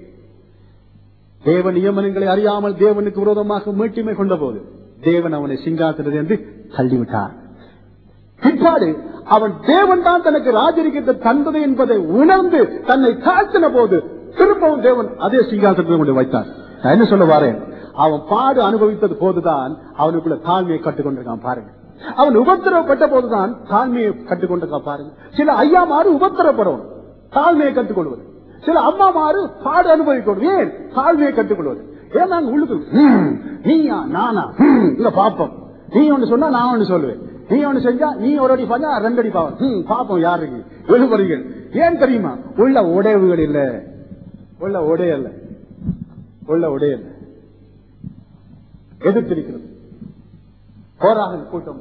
தேவ நியமனங்களை அறியாமல் தேவனுக்கு விரோதமாக மீட்டுமை கொண்ட போது தேவன் அவனை சிங்காசனத்திலிருந்து தள்ளிவிட்டார். பிற்பாடு அவன் தேவன் தான் தனக்கு ராஜரிகத்தை தந்தது என்பதை உணர்ந்து தன்னை தாழ்த்தின போது திரும்பவும் தேவன் அதே சிங்காசனத்தை கொண்டு வைத்தார். நான் என்ன சொல்ல வரேன், அவன் பாடு அனுபவித்தது போதுதான் அவனுக்குள்ள தாழ்மையை கட்டுக்கொண்டிருக்கான் பாருங்க. அவன் உபத்திரவப்பட்ட போதுதான் தாழ்மையை கட்டுக்கொண்டிருக்கான் பாருங்க. சில ஐயா மாறு உபத்திரப்படணும் தாழ்மையை கற்றுக்கொள்வது, சில அம்மா மாறு பாடு அனுபவிக்கணும் ஏன் தாழ்மையை கற்றுக்கொள்வது. ஏன் நாங்க உள்ளுக்கு நீயா நானா இல்ல பாப்போம், நீ ஒண்ணு சொன்னா நான் ஒண்ணு சொல்லுவேன், நீ ஒண்ணு செஞ்சா நீ ஒரு அடி பாஞ்சா ரெண்டு அடி பாவம் பாப்போம் யாருக்கு எழுபறிகள். ஏன் தெரியுமா, உள்ள உடைவுகள் இல்ல, உள்ள உடையல்ல, உள்ள உடையல்ல எதிர்த்திருக்கிறது. போராக கூட்டம்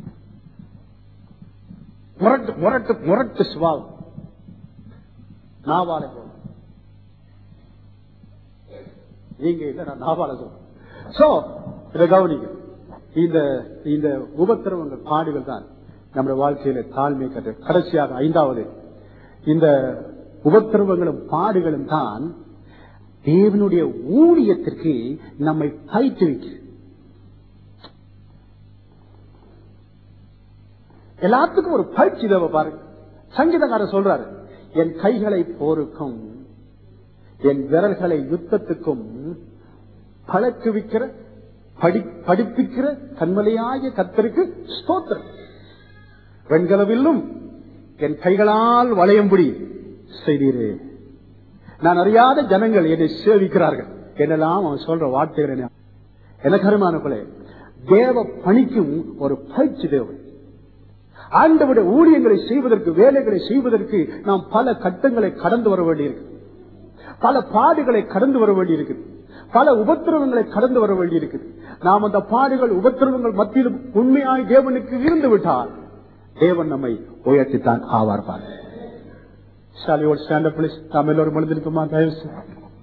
முரட்டு முரட்டு முரட்டு சுபாவம் நாவாலை போல. நீங்க இல்ல நான் நாவாலை சொல்றேன். சோ இதை கவனிங்க. இந்த இந்த உபத்திரவங்கள் பாடுகள் தான் நம்முடைய வாழ்க்கையில தாழ்மை கற்று. கடைசியாக ஐந்தாவது, இந்த உபத்திரவங்களும் பாடுகளும் தான் தேவனுடைய ஊழியத்திற்கு நம்மை பயிற்றுவிக்கு. எல்லாத்துக்கும் ஒரு பயிற்சி தேவை பாருங்க. சங்கீதக்காரர் சொல்றாரு, என் கைகளை போருக்கும் என் விரல்களை யுத்தத்துக்கும் பழக்குவிக்கிற படி படிப்பிக்கிற கண்மலையாய கர்த்தருக்கு ஸ்தோத்திரம். வெண்கலவில்லும் என் கைகளால் வளையும்படி செய்தீரே. நான் அறியாத ஜனங்கள் என்னை சேவிக்கிறார்கள் என்னெல்லாம் அவன் சொல்ற வார்த்தைகள். எனக்கு அருமானவர்களே, தேவ பணிக்கும் ஒரு பயிற்சி தேவை. ஆண்டவருடைய ஊழியங்களை செய்வதற்கு, வேலைகளை செய்வதற்கு நாம் பல கட்டங்களை கடந்து வர வேண்டியிருக்கு, பல பாடுகளை கடந்து வர வேண்டியிருக்கு, பல உபத்திரவங்களை கடந்து வர வேண்டியிருக்கு. நாம் அந்த பாடுகள் உபத்திரவங்கள் மத்தியில் உண்மையாய் தேவனுக்கு இருந்து விட்டால் தேவன் நம்மை உயர்த்தித்தான் ஆவார்பார். நாம் எல்லோரும் மனிதனுக்குமா தயவு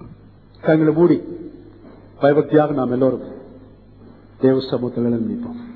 கண்களை மூடி பயபக்தியாக நாம் எல்லோரும் தேவ சமூகத்தில் நிற்போம்.